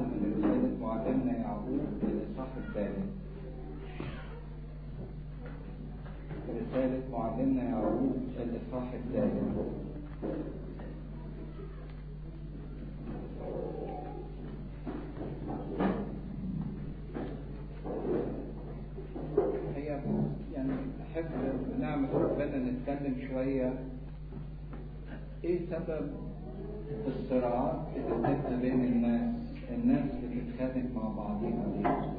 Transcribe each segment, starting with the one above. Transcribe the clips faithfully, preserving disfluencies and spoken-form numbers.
من رسالة معلمنا يعقوب الإصحاح الثالث. رسالة معلمنا يعقوب الإصحاح الثالث. هي يعني أحب بنعمة ربنا نتكلم شوية إيه سبب الصراعات اللي بتبقى بين الناس، الناس بتتخانق مع بعضيها ليه؟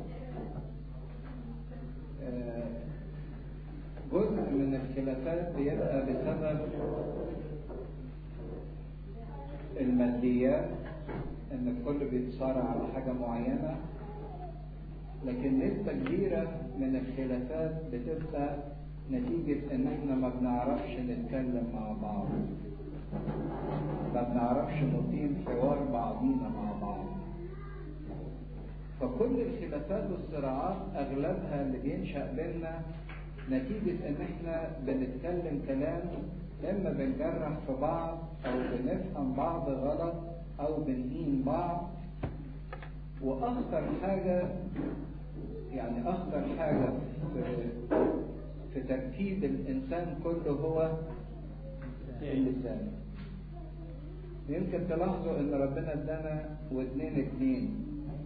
آه جزء من الخلافات بيبقى بسبب الماديات، ان الكل بيتصارع على حاجة معينة، لكن نسبة كبيرة من الخلافات بتبقى نتيجة ان احنا ما بنعرفش نتكلم مع بعض، ما بنعرفش نقيم حوار بعضينا مع بعض. فكل الخلافات والصراعات اغلبها اللي بينشأ بيننا نتيجة ان احنا بنتكلم كلام اما بنجرح في بعض او بنفهم بعض غلط او بنهين بعض. واخطر حاجة يعني اخطر حاجة في, في تركيب الانسان كله هو اللسان. يمكن تلاحظوا ان ربنا ادانا ودنين اتنين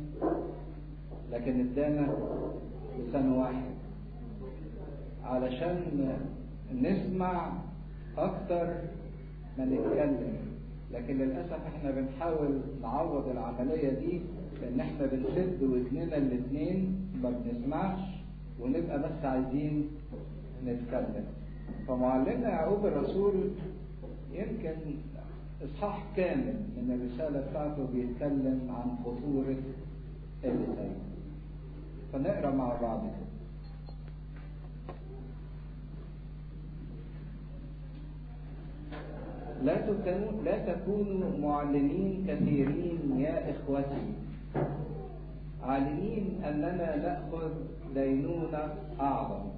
لكن ادانا لسان واحد علشان نسمع اكتر ما نتكلم، لكن للاسف احنا بنحاول نعوض العملية دي لان احنا بنسد ودننا الاتنين ما بنسمعش ونبقى بس عايزين نتكلم. فمعلمنا يعقوب الرسول يمكن اصحاح كامل من الرسالة بتاعته بيتكلم عن خطورة اللسان. فنقرأ مع بعض كده. لا تكونوا لا تكونوا معلمين كثيرين يا إخوتي، عالمين أننا نأخذ دينونة أعظم.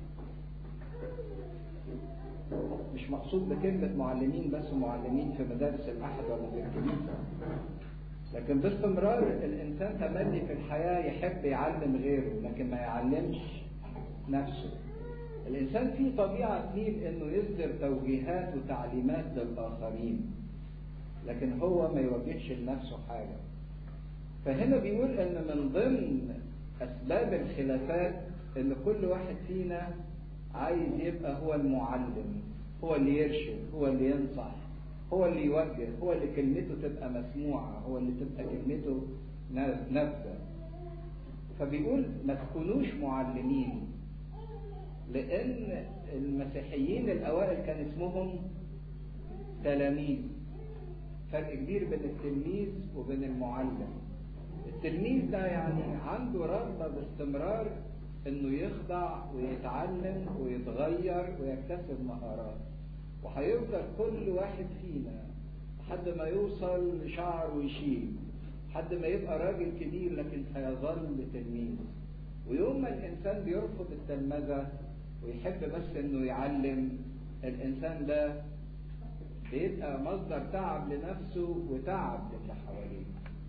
مش مقصود بكلمة معلمين بس معلمين في مدارس الأحد ولا في الكنيسة، لكن باستمرار الإنسان تملي في الحياة يحب يعلم غيره لكن ما يعلمش نفسه. الإنسان فيه طبيعة تميل إنه يصدر توجيهات وتعليمات للآخرين لكن هو ما يوجهش لنفسه حاجة. فهنا بيقول إن من ضمن أسباب الخلافات إن كل واحد فينا عايز يبقى هو المعلم، هو اللي يرشد، هو اللي ينصح، هو اللي يوجه، هو اللي كلمته تبقى مسموعة، هو اللي تبقى كلمته نافذة. فبيقول ما تكونوش معلمين، لأن المسيحيين الأوائل كان اسمهم تلاميذ. فرق كبير بين التلميذ وبين المعلم. التلميذ ده يعني عنده رغبة باستمرار انه يخضع ويتعلم ويتغير ويكتسب مهارات، وهيفضل كل واحد فينا لحد ما يوصل لشعر ويشيل، لحد ما يبقى راجل كبير لكن هيظل تلميذ. ويوم ما الانسان بيرفض التلمذة ويحب بس انه يعلم، الانسان ده بيبقى مصدر تعب لنفسه وتعب للي حواليه.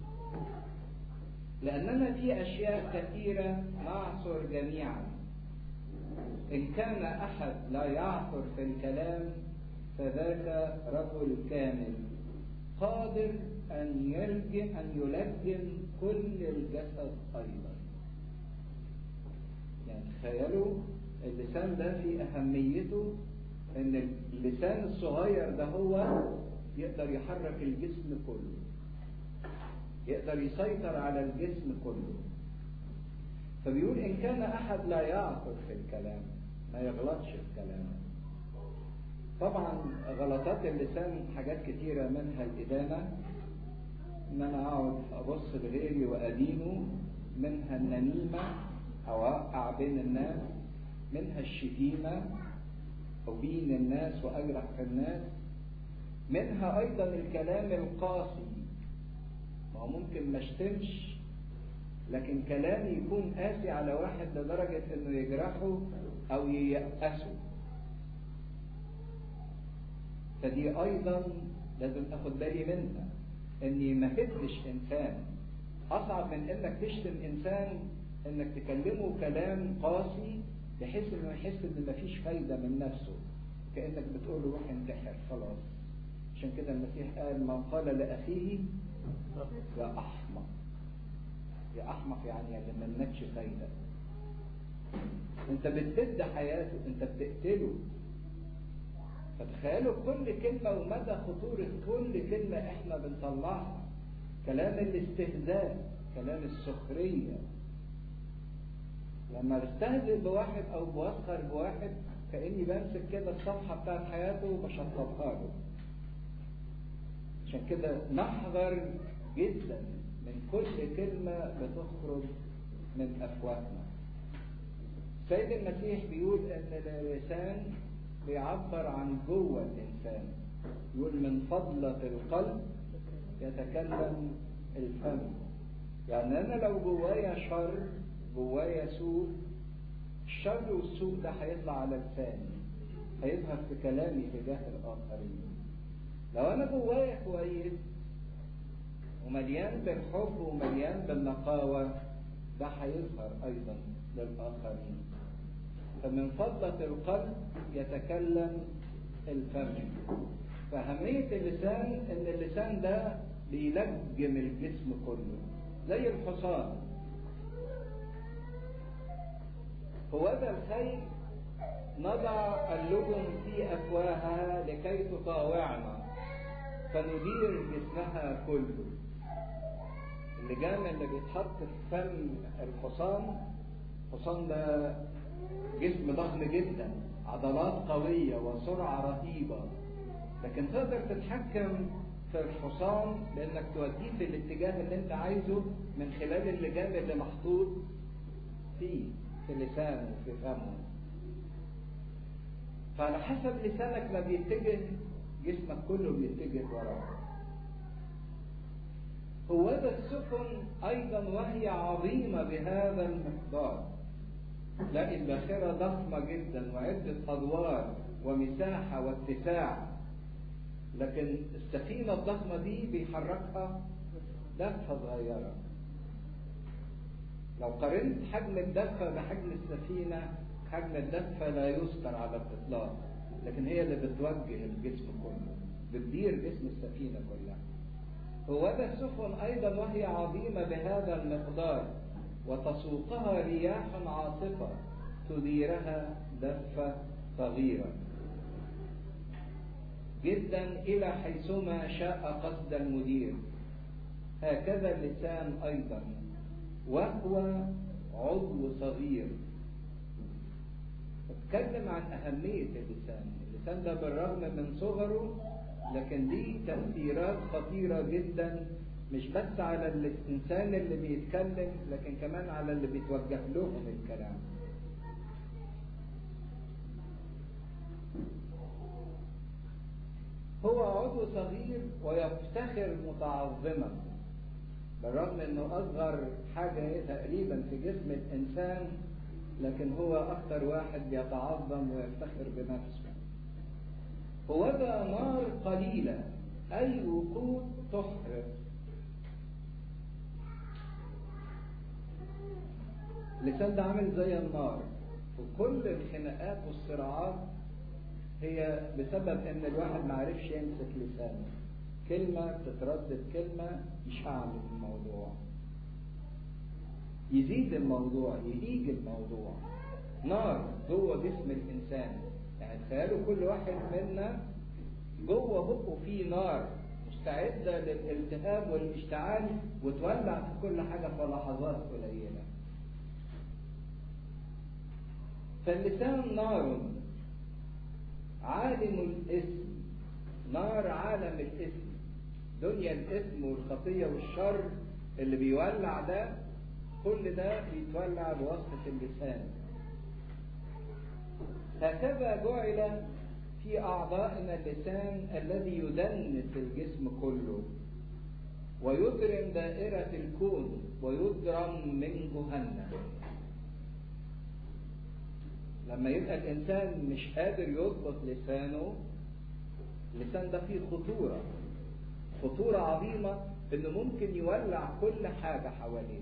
لأننا في أشياء كثيرة نعثر جميعا. إن كان أحد لا يعثر في الكلام فذاك رجل كامل قادر أن يلجم أن يلجم كل الجسد أيضا. يعني تخيلوا اللسان ده في أهميته، إن اللسان الصغير ده هو يقدر يحرك الجسم كله، يقدر يسيطر على الجسم كله. فبيقول إن كان أحد لا يعثر في الكلام، ما يغلطش في كلامه. طبعا غلطات اللسان حاجات كتيرة، منها الإدانة، إن أنا أقعد أبص لغيري وأدينه، منها النميمة أو أوقع بين الناس، منها الشتيمة أبين الناس وأجرح في الناس، منها أيضا الكلام القاسي. ما هو ممكن ما اشتمش لكن كلامي يكون قاسي على واحد لدرجة انه يجرحه او ييأسه. فدي ايضا لازم اخد بالي منها، اني ما هدش انسان أصعب من إنك تشتم إنسان إنك تكلمه كلام قاسي بحيث إنه يحس إن مفيش فايدة من نفسه، كأنك بتقول له روح انتحر خلاص. عشان كده المسيح قال من قال لأخيه يا أحمق، يا أحمق يعني اللي منكش فايدة. أنت بتبد حياته، أنت بتقتله. فتخيلوا كل كلمة ومدى خطورة كل كلمة إحنا بنطلعها. كلام الاستهزاء، كلام السخرية. لما بستهزئ بواحد أو بوسخر بواحد كأني بمسك كده الصفحة بتاعت حياته وبشطبها له. عشان كده نحذر جدا من كل كلمة بتخرج من أفواهنا. سيد المسيح بيقول ان اللسان بيعبر عن جوه الانسان. يقول من فضلة القلب يتكلم الفم. يعني انا لو جوايا شر، جوايا سوء، الشر والسوء ده هيطلع على لساني، هيظهر في كلامي تجاه الاخرين. لو انا جوايا كويس ومليان بالحب ومليان بالنقاوة، ده هيظهر ايضا للاخرين. فمن فضلة القلب يتكلم الفم. فأهمية اللسان ان اللسان ده بيلجم الجسم كله زي الحصان. هو ده الخيل نضع اللجم في أفواهها لكي تطاوعنا فندير جسمها كله. اللجام اللي بيتحط في فم الحصان، الحصان ده جسم ضخم جدا، عضلات قوية وسرعة رهيبة، لكن تقدر تتحكم في الحصان لانك توديه في الاتجاه اللي انت عايزه من خلال اللجام اللي محطوط فيه في لسانه وفي فمه. فعلى حسب لسانك ما بيتجه جسمك كله بيتجه وراه. هو ده السفن ايضا وهي عظيمة بهذا المقدار. تلاقي الباخرة ضخمة جدا وعدة ادوار ومساحة واتساع، لكن السفينة الضخمة دي بيحركها دفة صغيرة. لو قارنت حجم الدفة بحجم السفينة، حجم الدفة لا يذكر على الإطلاق، لكن هي اللي بتوجه الجسم كله، بتدير جسم السفينة كلها. هو ده السفن أيضا وهي عظيمة بهذا المقدار وتسوقها رياح عاصفة تديرها دفة صغيرة جدا إلى حيثما شاء قصد المدير. هكذا اللسان أيضا وهو عضو صغير. اتكلم عن أهمية اللسان. اللسان ده بالرغم من صغره لكن دي تأثيرات خطيرة جدا، مش بس على الإنسان اللي بيتكلم لكن كمان على اللي بيتوجه لهم الكلام. هو عضو صغير ويفتخر متعظما، بالرغم انه اصغر حاجة تقريبا في جسم الانسان، لكن هو اكثر واحد بيتعظم ويفتخر بنفسه. هو ده نار قليلة، اي وقود تحرق. اللسان ده عامل زي النار، وكل الخناقات والصراعات هي بسبب ان الواحد ما عرفش يمسك لسانه. كلمة تتردد كلمة يشعل الموضوع، يزيد الموضوع، يهيج الموضوع. نار جوه جسم الانسان. يعني تخيلوا كل واحد منا جوه بقه فيه نار مستعدة للالتهاب والاشتعال وتولع في كل حاجة في لحظات قليلة. فاللسان نار عالم الاسم، نار عالم الاسم، دنيا الاسم والخطية والشر اللي بيولع ده، كل ده بيتولع بواسطة اللسان. هكذا جعل في أعضائنا اللسان الذي يدنس الجسم كله ويضرم دائرة الكون ويضرم من جهنم. لما يبقى الإنسان مش قادر يضبط لسانه، اللسان ده فيه خطورة. خطورة عظيمة انه ممكن يولع كل حاجة حواليه.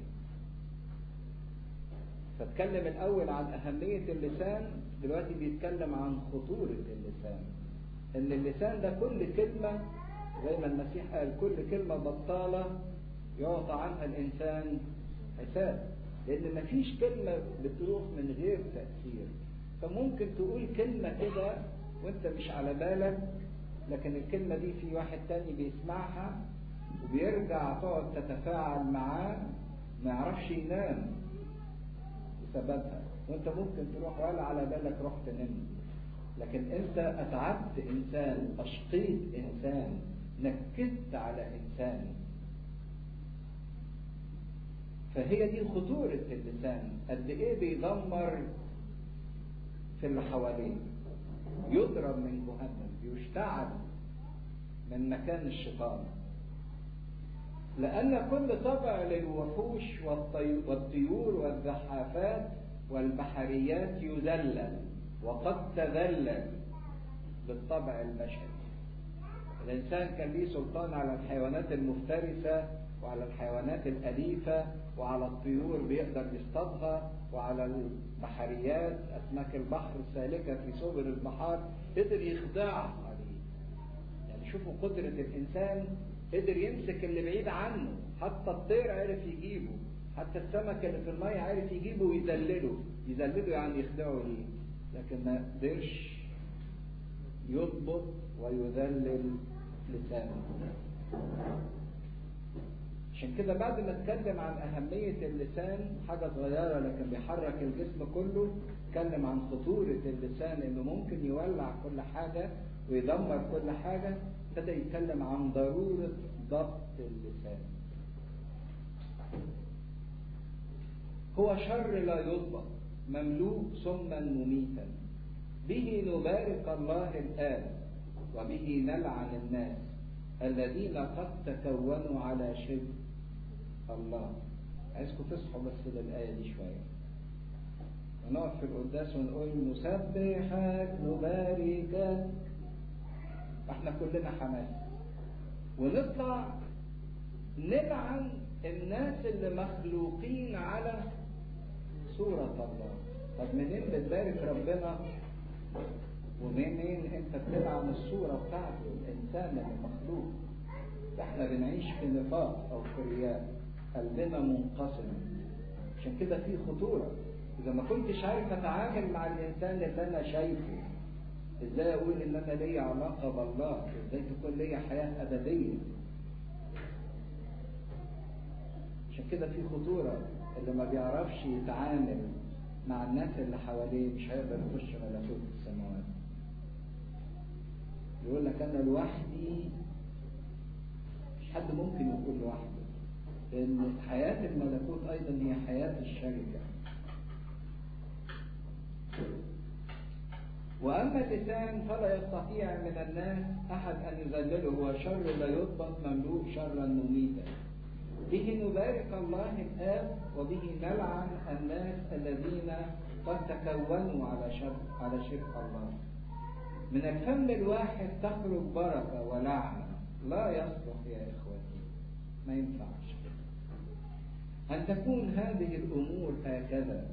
فاتكلم الاول عن اهمية اللسان، دلوقتي بيتكلم عن خطورة اللسان. ان اللسان ده كل كلمة زي ما المسيح قال كل كلمة بطالة يعطى عنها الانسان حساب، لان مفيش كلمة بتروح من غير تأثير. فممكن تقول كلمة كده وانت مش على بالك، لكن الكلمة دي في واحد تاني بيسمعها وبيرجع تقعد تتفاعل معاه ما يعرفش ينام بسببها، وانت ممكن تروح ولا على بالك رحت نمت، لكن انت اتعبت انسان، اشقيت انسان، نكدت على انسان. فهي دي خطورة اللسان، قد ايه بيدمر في اللي حواليه، يضرب من جهنم، يشتعل من مكان الشيطان. لأن كل طبع للوحوش والطيور والزحافات والبحريات يذلل وقد تذلل بالطبع البشري. الإنسان كان ليه سلطان على الحيوانات المفترسة وعلى الحيوانات الأليفة وعلى الطيور بيقدر يصطادها وعلى البحريات أسماك البحر السالكة في سبل البحار قدر يخدعها عليه. يعني شوفوا قدرة الإنسان، قدر يمسك اللي بعيد عنه، حتى الطير عرف يجيبه، حتى السمك اللي في المية عرف يجيبه ويذلله. يذلله يعني يخدعه ليه، لكن ما قدرش يضبط ويذلل لسانه. عشان كده بعد ما اتكلم عن أهمية اللسان حاجة صغيرة لكن بيحرك الجسم كله، اتكلم عن خطورة اللسان انه ممكن يولع كل حاجة ويدمر كل حاجة، ابتدى يتكلم عن ضرورة ضبط اللسان. هو شر لا يضبط، مملوء سما مميتا، به نبارك الله الآب وبه نلعن الناس الذين قد تكونوا على شبه الله. عايزكم تصحوا بس للآية دي شوية، ونقف في القداس ونقول نسبحك نباركك، احنا كلنا حماس، ونطلع نلعن الناس اللي مخلوقين على صورة الله. طب منين بتبارك ربنا ومنين انت بتلعن الصورة بتاعته الانسان اللي مخلوق؟ احنا بنعيش في نفاق او في رياء، قلبنا منقسم. عشان كده في خطورة. اذا ما كنتش عارف اتعامل مع الانسان اللي انا شايفه، ازاي اقول ان انا ليا علاقة بالله؟ ازاي تكون ليا حياة ابدية؟ عشان كده في خطورة. اللي ما بيعرفش يتعامل مع الناس اللي حواليه مش هيقدر يخش ملكوت السماوات. يقول لك انا لوحدي، مش حد ممكن يكون لوحده، لان حياة الملكوت ايضا هي حياة الشركة. واما اللسان فلا يستطيع من الناس احد ان يذلله، هو شر لا يضبط، مملوء شرا مميتا، به نبارك الله الآب وبه نلعن الناس الذين قد تكونوا على شرك على شرك الله. من الفم الواحد تخرج بركة ولعنة، لا يصلح يا إخوتي، ما ينفعش أن تكون هذه الأمور هكذا.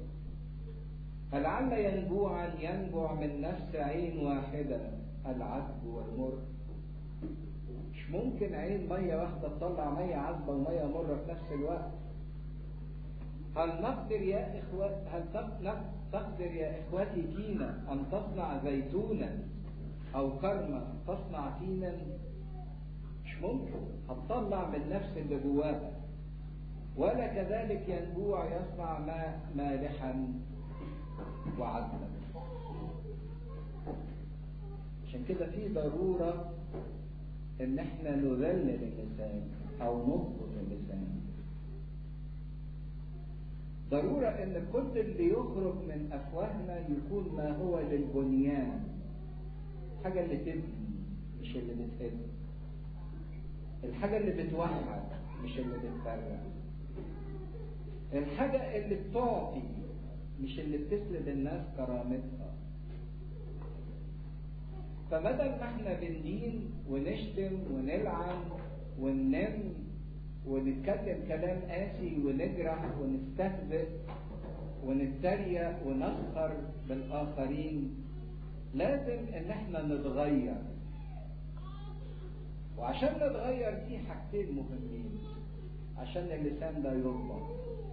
فلعل ينبوعا ينبع من نفس عين واحدة العذب والمر. مش ممكن عين مية واحدة تطلع مية عذبة ومية مرة في نفس الوقت. هل نقدر يا إخوة هل تقدر يا إخوتي فينا أن تصنع زيتونا أو كرمة تصنع فينا؟ مش ممكن، هتطلع من نفس اللي جواها. ولا كذلك ينبوع يصنع ماء مالحا وعذبا. عشان كده في ضرورة ان احنا نذلل اللسان او نضبط اللسان. ضرورة ان كل اللي يخرج من افواهنا يكون ما هو للبنيان، حاجة اللي تبني مش اللي بتهد، الحاجة اللي بتوحد مش اللي بتفرق، الحاجة اللي بتعطي مش اللي بتسلب الناس كرامتها. فبدل ما احنا بندين ونشتم ونلعن وننم ونتكلم كلام قاسي ونجرح ونستهزئ ونتريق ونسخر بالآخرين، لازم ان احنا نتغير. وعشان نتغير في حاجتين مهمين عشان اللسان ده يضبط.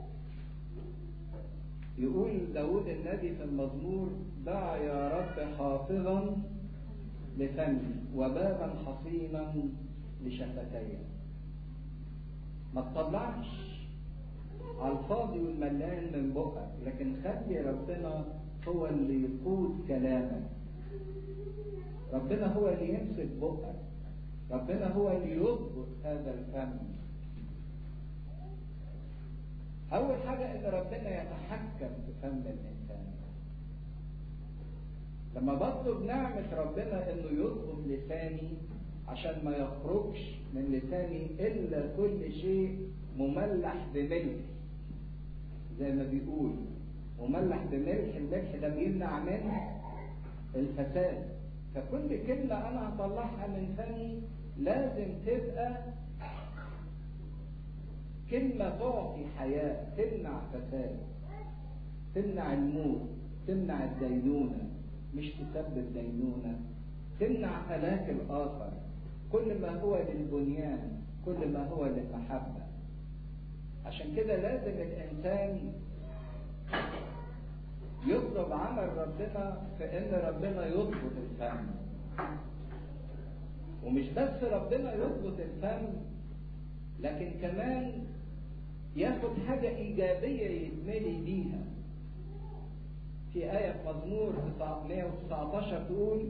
يقول داود النبي في المزمور: دع يا رب حافظا لفمي وبابا حصينا لشفتي. ما تطلعش على الفاضي والملان من بقك، لكن خلي ربنا هو اللي يقود كلامك. ربنا هو اللي يمسك بقك، ربنا هو اللي يضبط هذا الفم. أول حاجة إن ربنا يتحكم في فم الإنسان. لما بطلب نعمة ربنا إنه يضبط لساني عشان ما يخرجش من لساني إلا كل شيء مملح بملح، زي ما بيقول مملح بملح، الملح ده بيمنع منه الفساد. فكل كلمة أنا هطلعها من فمي لازم تبقى كلمة تعطي حياة، تمنع فساد، تمنع الموت، تمنع الدينونة، مش تسبب دينونة، تمنع هلاك الآخر. كل ما هو للبنيان، كل ما هو للمحبة. عشان كده لازم الإنسان يطلب عمل ربنا في إن ربنا يضبط الفم. ومش بس ربنا يضبط الفم، لكن كمان ياخد حاجة إيجابية يتملي بيها. في آية في مزمور مئة وتسعة عشر تقول: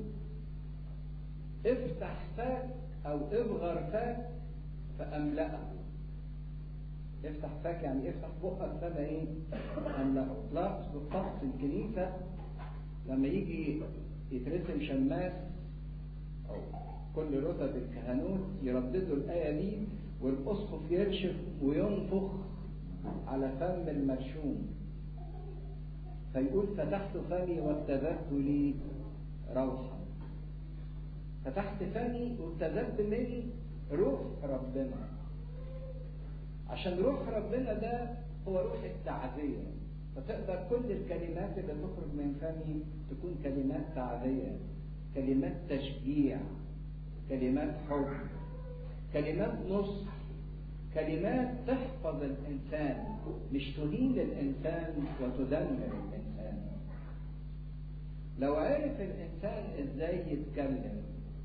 افتح فاك أو ابغر فاك فأملأه. افتح فاك يعني افتح بقك فما ايه؟ أملأه. تلاحظ بالطقس الكنيسة لما يجي يترسم شماس أو كل رتب الكهنوت يرددوا الآية دي، والأسقف يرشف وينفخ على فم المرشوم، فيقول: فتحت فمي وابتذلت لي روحا. فتحت فمي وابتذلت من روح ربنا، عشان روح ربنا ده هو روح التعزية. فتقدر كل الكلمات اللي تخرج من فمي تكون كلمات تعزية، كلمات تشجيع، كلمات حب، كلمات نصح، كلمات تحفظ الإنسان، مش تهين الإنسان وتدمر الإنسان. لو عرف الإنسان إزاي يتكلم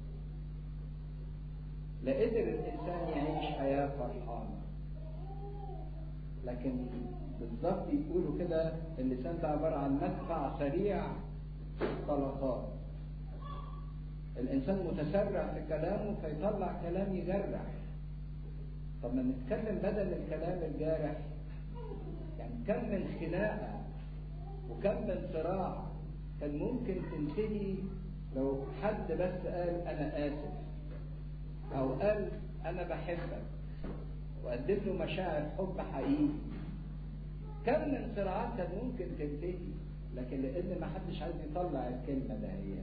لقدر الإنسان يعيش حياة فرحانة. لكن بالضبط يقولوا كده اللسان ده عبارة عن مدفع سريع طلقات. الإنسان متسرع في كلامه فيطلع كلام يجرح. طب ما نتكلم بدل الكلام الجارح. يعني كم من خناقة وكم من صراع كان ممكن تنتهي لو حد بس قال أنا آسف، أو قال أنا بحبك، وقدم له مشاعر حب حقيقي. كم من صراعات كان ممكن تنتهي، لكن لأن ما حدش عايز يطلع الكلمة ده. هي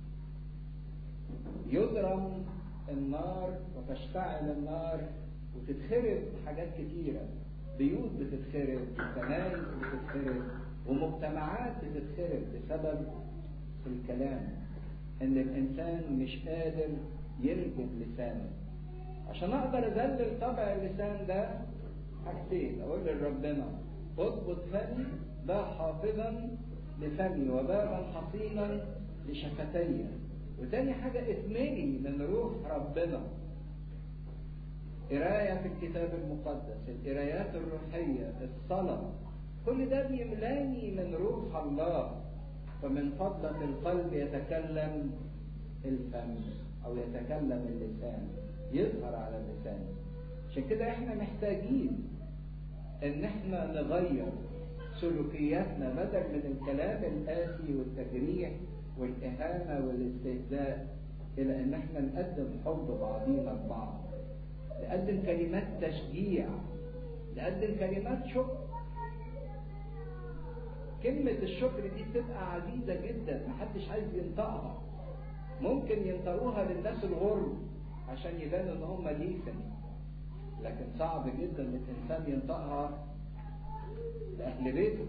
يضرم النار وتشتعل النار وتتخرب حاجات كتيرة، بيوت بتتخرب، كنائس بتتخرب، ومجتمعات بتتخرب بسبب الكلام. ان الانسان مش قادر يلجم لسانه. عشان اقدر اذلل طبع اللسان ده حاجتين: اقول لربنا اضبط فمي، ده حافظا لفمي وبابا حصينا لشفتي. وتاني حاجة اتملي من روح ربنا. قراية في الكتاب المقدس، القرايات الروحية، الصلاة، كل ده بيملاني من روح الله. فمن فضلة القلب يتكلم الفم أو يتكلم اللسان، يظهر على اللسان. عشان كده احنا محتاجين ان احنا نغير سلوكياتنا، بدل من الكلام القاسي والتجريح والإهانة والاستهزاء، إلى ان احنا نقدم حب بعضينا البعض، نقدم كلمات تشجيع، نقدم كلمات شكر. كلمة الشكر دي بتبقى عزيزة جدا، محدش عايز ينطقها. ممكن ينطقوها للناس الغرب عشان يبانوا ان هم ديسن، لكن صعب جدا ان الانسان ينطقها لاهل بيته،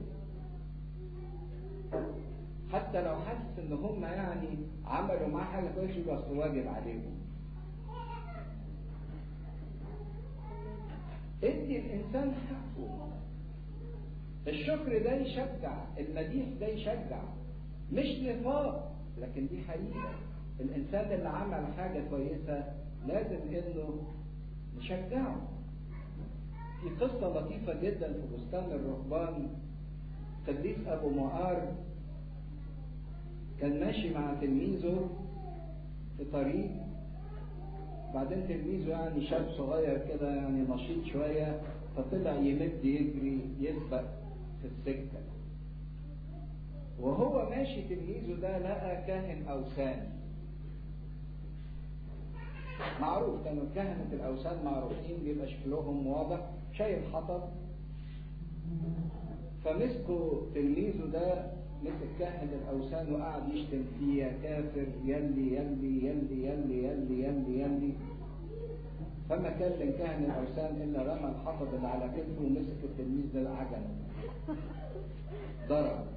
حتى لو حاسس ان هم يعني عملوا معاه حاجه كويسه يبقى اصل واجب عليهم. ادي الانسان حقه. الشكر ده يشجع، المديح ده يشجع، مش نفاق، لكن دي حقيقه. الانسان اللي عمل حاجه كويسه لازم انه نشجعه. في قصه لطيفه جدا في بستان الرهبان، قديس ابو مقار كان ماشي مع تلميذه في طريق، بعدين تلميذه يعني شاب صغير كده يعني نشيط شويه، فطلع يمد يجري يسبق في السكه. وهو ماشي تلميذه ده لقى كاهن اوثان معروف، كانوا كهنة الأوثان معروفين بيبقى شكلهم واضح، شايل حطب. فمسكوا تلميذه ده مسك كاهن الأوثان وقعد يشتم فيه يا كافر يلي يلي يلي يلي يلي يلي يلي. فما كلم كاهن الأوثان إلا رمى الحطب اللي على كتفه ومسك التلميذ ده العجلة ضرب،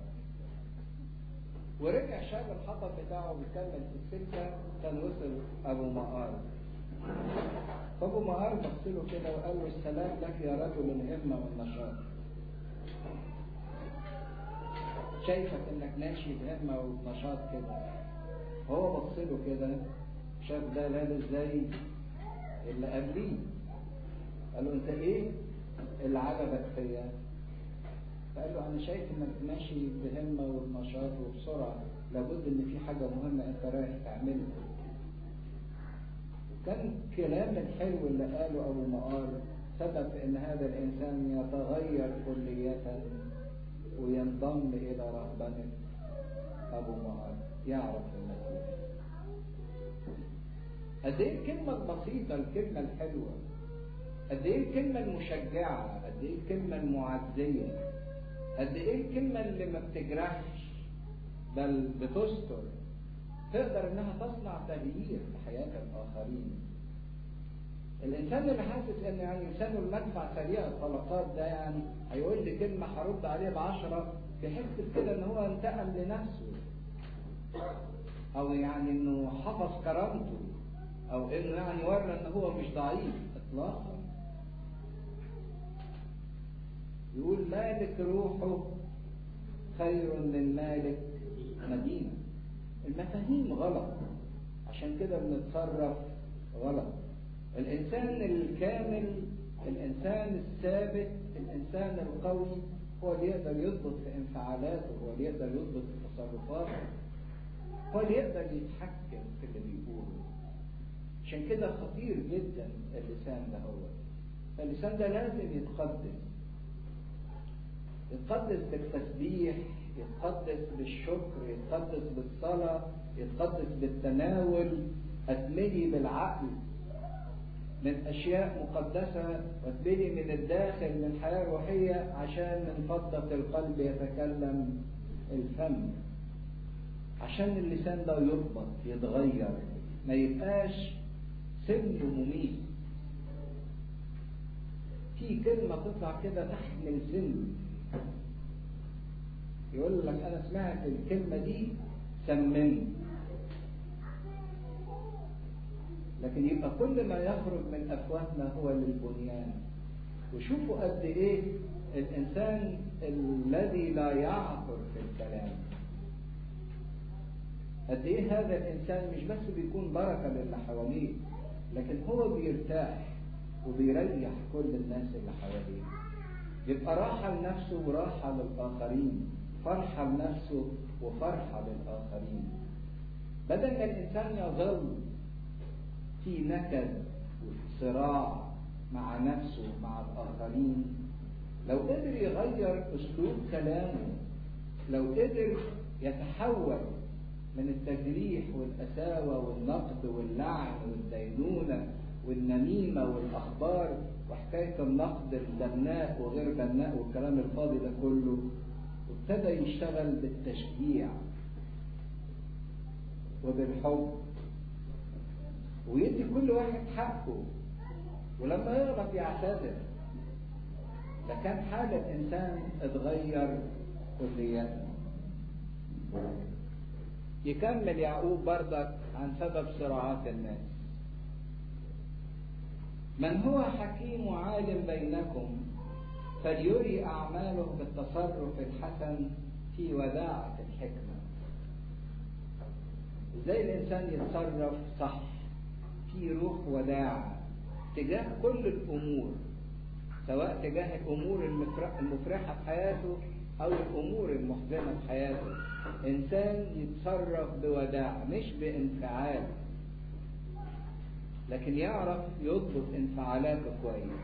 ورجع شاب الحطب بتاعه بيكمل في السكة. كان وصل أبو مقار، فأبو مقار بص له كده وقال له السلام لك يا رجل الهمة والنشاط، شايفك انك ماشي بهمة ونشاط كده. هو بص له كده شاف ده لابس زي اللي قبليه، قال له انت ايه اللي عجبك فيا؟ فقال له انا شايف انك ماشي بهمة ونشاط وبسرعة، لابد ان في حاجة مهمة انت رايح تعملها. كان كلام الحلو اللي قاله ابو مقار سبب في ان هذا الانسان يتغير كلية وينضم الى رهبنة ابو مقار، يعرف المسيح. قد ايه الكلمة البسيطة، الكلمة الحلوة، قد ايه الكلمة المشجعة، قد ايه الكلمة المعزية، قد ايه الكلمة اللي ما بتجرحش بل بتستر، تقدر انها تصنع تغيير في حياة الاخرين. الانسان اللي حاسس ان يعني لسانه المدفع سريع الطلقات ده يعني هيقول لي كلمة هرد عليه بعشرة، بيحس كده ان هو انتقم لنفسه، او يعني انه حفظ كرامته، او انه يعني ورى ان هو مش ضعيف اطلاقا. يقول مالك روحه خير من مالك مدينة. المفاهيم غلط، عشان كده بنتصرف غلط. الإنسان الكامل، الإنسان الثابت، الإنسان القوي هو اللي يقدر يضبط في انفعالاته، هو اللي يقدر يضبط في تصرفاته، هو اللي يقدر يتحكم في اللي بيقوله. عشان كده خطير جدا اللسان ده. هو فاللسان ده لازم يتقدس، يتقدس بالتسبيح، يتقدس بالشكر، يتقدس بالصلاة، يتقدس بالتناول، أتملي بالعقل من أشياء مقدسة، واتملي من الداخل من حياة روحية، عشان من فضة القلب يتكلم الفم. عشان اللسان ده يضبط يتغير، ما يبقاش سم مميت. في كلمة تطلع كده تحمل سم، يقول لك أنا سمعت الكلمة دي سمني، لكن يبقى كل ما يخرج من أفواهنا هو للبنيان. وشوفوا قد إيه الإنسان الذي لا يعثر في الكلام، قد إيه هذا الإنسان مش بس بيكون بركة للي حواليه، لكن هو بيرتاح وبيريح كل الناس اللي حواليه. يبقى راحة لنفسه وراحة للآخرين، فرحة لنفسه وفرحة للآخرين. بدل ما الإنسان يظل في نكد وصراع مع نفسه مع الآخرين، لو قدر يغير أسلوب كلامه، لو قدر يتحول من التجريح والقساوة والنقد واللعن والدينونة والنميمة والأخبار وحكاية النقد البناء وغير بناء والكلام الفاضي ده كله، وابتدى يشتغل بالتشجيع، وبالحب، ويدي كل واحد حقه، ولما يغلط يعتذر. لكن حال الإنسان اتغير كليا. يكمل يعقوب بردك عن سبب صراعات الناس. من هو حكيم وعالم بينكم فليري أعماله بالتصرف الحسن في وداعة الحكمة. ازاي الإنسان يتصرف صح في روح وداعة تجاه كل الأمور، سواء تجاه الأمور المفرحة في حياته أو الأمور المحزنة في حياته. إنسان يتصرف بوداعة مش بانفعال، لكن يعرف يضبط انفعالاته كويس.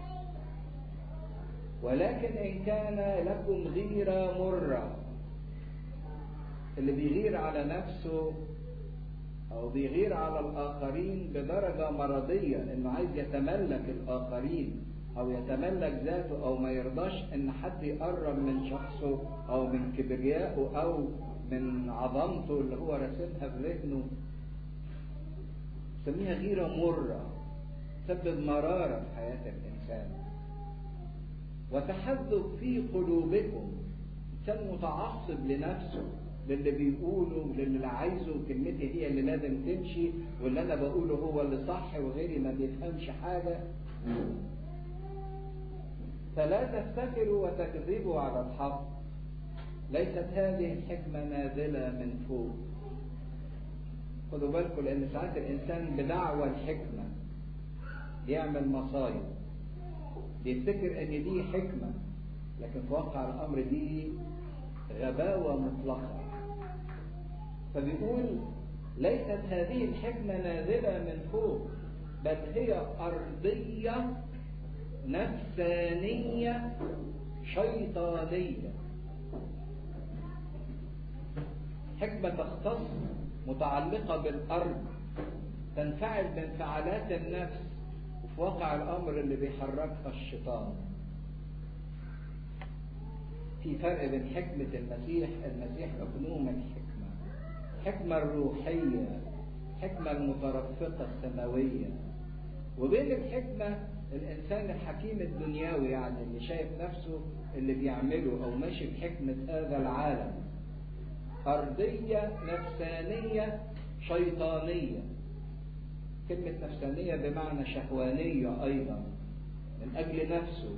ولكن إن كان لكم غيرة مرة، اللي بيغير على نفسه أو بيغير على الآخرين بدرجة مرضية، إنه عايز يتملك الآخرين أو يتملك ذاته، أو ما يرضاش إن حد يقرب من شخصه أو من كبريائه أو من عظمته اللي هو راسمها في ذهنه، سميها غيرة مرة تسبب مرارة في حياة الإنسان. وتحذب في قلوبكم، إنسان متعصب لنفسه، للي بيقوله، للي عايزه، كلمتي هي اللي لازم تمشي، واللي أنا بقوله هو اللي صح وغيري ما بيفهمش حاجة. فلا تفتكروا وتكذبوا على الحق، ليست هذه الحكمة نازلة من فوق. خدوا بالكم، لأن ساعات الإنسان بدعوى الحكمة يعمل مصايب، بيفتكر أن دي حكمة، لكن في واقع الأمر دي غباوة مطلقة. فبيقول ليست هذه الحكمة نازلة من فوق، بل هي أرضية نفسانية شيطانية. حكمة تختص متعلقة بالأرض، تنفعل بانفعالات النفس، وفي واقع الأمر اللي بيحركها الشيطان. في فرق بين حكمة المسيح، المسيح أقنوم الحكمة، الحكمة الروحية، الحكمة المترفقة السماوية، وبين الحكمة الإنسان الحكيم الدنيوي، يعني اللي شايف نفسه اللي بيعمله أو ماشي بحكمة هذا العالم. أرضية نفسانية شيطانية. كلمة نفسانية بمعنى شهوانية أيضا من أجل نفسه،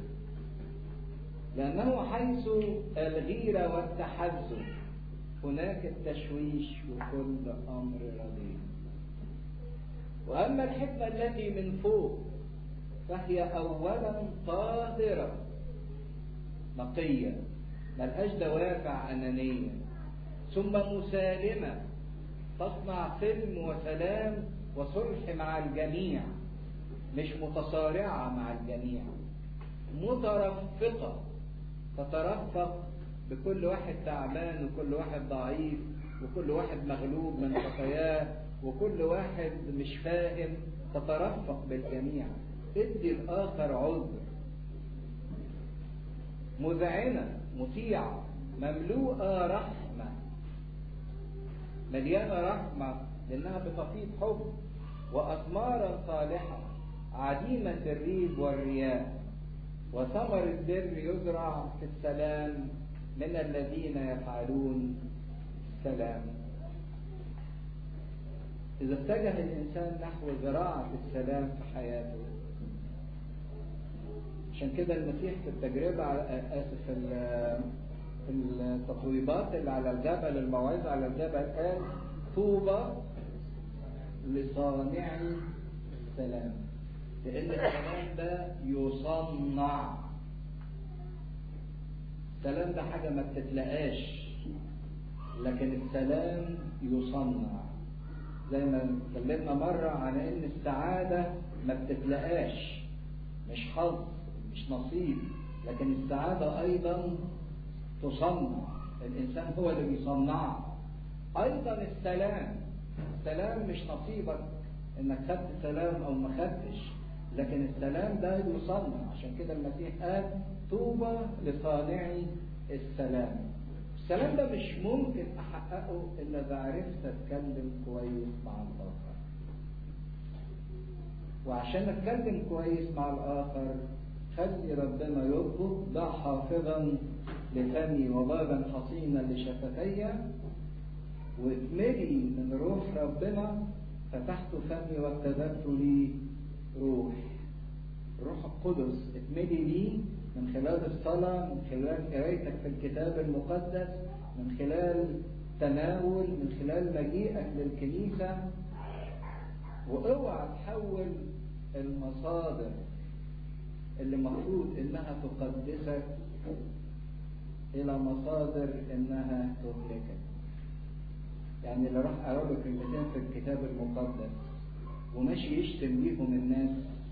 لأنه حيث الغيرة والتحزب هناك التشويش وكل أمر رديء. وأما الحكمة التي من فوق فهي أولا طاهرة نقية، ملهاش دوافع أنانية، ثم مسالمة تصنع سلم وسلام وصلح مع الجميع، مش متصارعة مع الجميع، مترفقة تترفق بكل واحد تعبان وكل واحد ضعيف وكل واحد مغلوب من خطاياه وكل واحد مش فاهم، تترفق بالجميع، تدي الآخر عذر، مذعنة مطيعة، مملوءة رحمة، مليانة رحمة لأنها بتفيض حب، وأثمارا صالحة عديمة الريب والرياء، وثمر البر يزرع في السلام من الذين يفعلون السلام. إذا اتجه الإنسان نحو زراعة السلام في حياته، عشان كده المسيح في التجربة آسف في التطويبات اللي على الجبل، الموعظة على الجبل، قال طوبى لصانعي السلام، لأن السلام ده يصنع. السلام ده حاجة ما بتتلقاش، لكن السلام يصنع. زي ما اتكلمنا مرة عن ان السعادة ما بتتلقاش، مش حظ مش نصيب، لكن السعادة ايضا تصنع، الانسان هو اللي بيصنعها. ايضا السلام، السلام مش نصيبك انك خدت سلام او ما خدتش، لكن السلام ده يصنع. عشان كده المسيح قال طوبى لصانعي السلام. السلام ده مش ممكن احققه الا اذا عرفت اتكلم كويس مع الاخر. وعشان اتكلم كويس مع الاخر خلي ربنا يربط ضع حافظا لفمي وبابا حصينا لشفتي، واتملي من روح ربنا. فتحت فمي وابتدأت لي روح روح القدس اتملي لي من خلال الصلاة، من خلال قرايتك في الكتاب المقدس، من خلال تناول، من خلال مجيئك للكنيسة. واوعى تحول المصادر اللي مفروض انها تقدسك الى مصادر انها تهلكك. يعني اللي راح قرا له كلمتين في الكتاب المقدس وماشي يشتم بيهم الناس،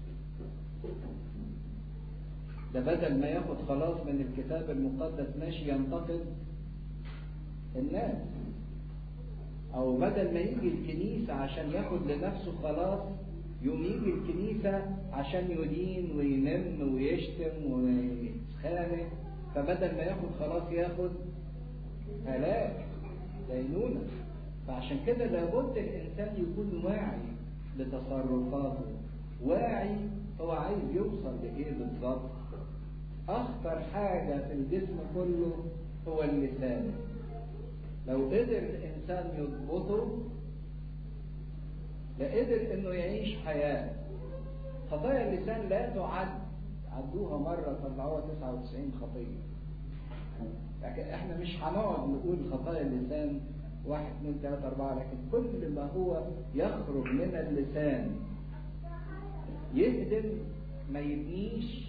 ده بدل ما ياخد خلاص من الكتاب المقدس ماشي ينتقد الناس. او بدل ما يجي الكنيسة عشان ياخد لنفسه خلاص يوم يجي الكنيسة عشان يدين وينم ويشتم ويتخانق. فبدل ما ياخد خلاص ياخد هلاك دينونة. فعشان كده لابد الانسان يكون واعي لتصرفاته، واعي هو عايز يوصل لايه بالظبط. اخطر حاجة في الجسم كله هو اللسان. لو قدر الانسان يضبطه لقدر انه يعيش حياة. خطايا اللسان لا تعد، عدوها مرة طلعوها تسعة وتسعين خطية. لكن احنا مش هنقعد نقول خطايا اللسان واحد اثنين ثلاثة أربعة، لكن كل ما هو يخرج من اللسان يهدم، ما يبنيش،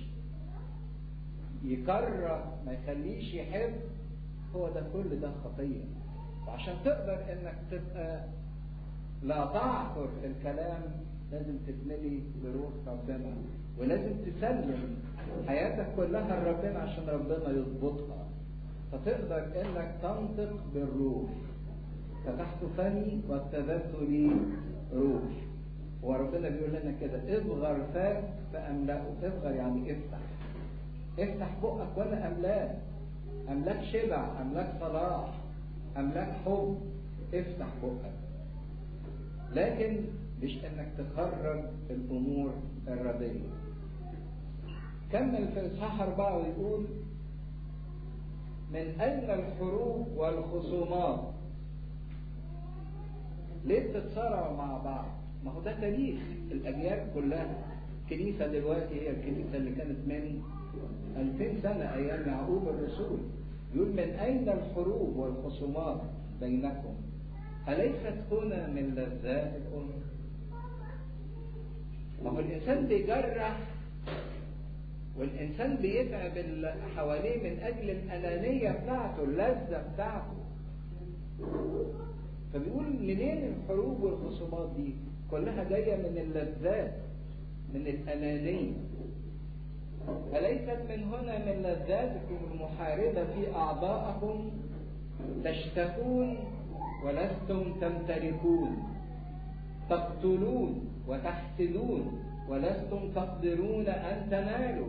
يكره، ما يخليش يحب، هو ده كل ده خطية. وعشان تقدر انك تبقى لا تعثر في الكلام لازم تتملي بروح ربنا، ولازم تسلم حياتك كلها لربنا عشان ربنا يضبطها. فتقدر انك تنطق بالروح. فتحت فمي وابتدأت لي روح. وربنا بيقول لنا كده ابغر فاك فاملأه. ابغر يعني افتح، افتح بقك وانا املاك. املاك شبع، املاك صلاح، املاك حب. افتح بقك، لكن مش انك تخرج الامور الرديئة. كمل في اصحاح اربعة ويقول من اين الحروب والخصومات؟ ليه بتتصارعوا مع بعض؟ ما هو ده تاريخ الاجيال كلها. الكنيسة دلوقتي هي الكنيسة اللي كانت من ألفين سنة ايام يعقوب الرسول. يقول من اين الحروب والخصومات بينكم؟ أليست هنا من لذات الأم؟ ما هو الإنسان بيجرح والإنسان بيتعب اللي حواليه من أجل الأنانية بتاعته، اللذة بتاعته. فبيقول منين الحروب والخصومات دي؟ كلها جاية من اللذات، من الأنانية. أليست من هنا من لذاتكم المحاربة في أعضائكم؟ تشتهون ولستم تمتلكون، تقتلون وتحسدون ولستم تقدرون أن تنالوا،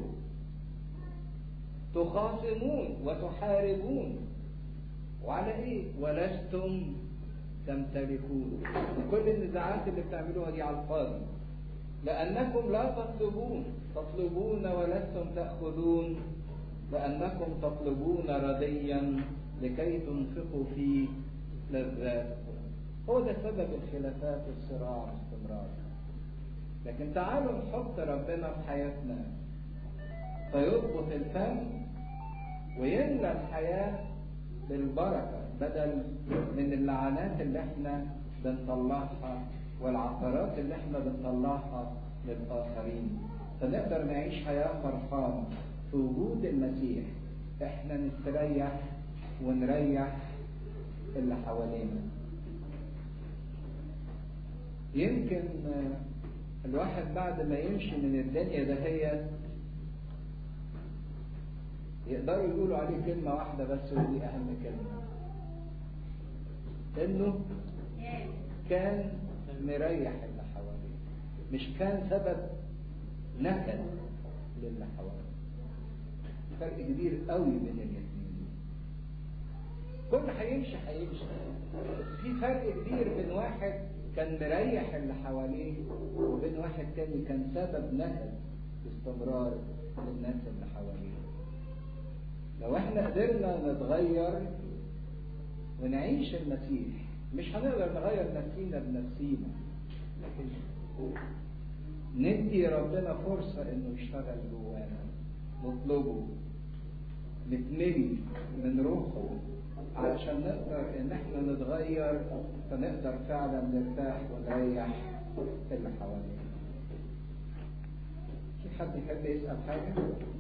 تخاصمون وتحاربون. وعلى إيه؟ ولستم تمتلكون. كل النزاعات اللي بتعملوها دي على الفاضي. لأنكم لا تطلبون، تطلبون ولستم تأخذون، لأنكم تطلبون رديا لكي تنفقوا في لذاتكم. هو ده سبب الخلافات والصراع باستمرار. لكن تعالوا نحط ربنا في حياتنا فيضبط الفم ويملى الحياة بالبركة بدل من اللعنات اللي احنا بنطلعها والعثرات اللي احنا بنطلعها للآخرين. فنقدر نعيش حياة فرحانة في وجود المسيح. احنا نستريح ونريح اللي حوالينا. يمكن الواحد بعد ما يمشي من الدنيا دهيت يقدروا يقولوا عليه كلمة واحدة بس، ودي أهم كلمة، إنه كان مريح اللي حواليه، مش كان سبب نكد للي حواليه. فرق كبير قوي بين الاثنين. كل هيمشي هيمشي. بس في فرق كبير بين واحد كان مريح اللي حواليه وبين واحد تاني كان سبب نهب استمرار للناس اللي حواليه. لو احنا قدرنا نتغير ونعيش المسيح، مش هنقدر نغير نفسينا بنفسينا، لكن ندي ربنا فرصة انه يشتغل جوانا، نطلبه، نتملي من روحه علشان نقدر ان احنا نتغير، فنقدر فعلا نرتاح ونريح اللي حوالينا. في حد يحب يسأل حاجة؟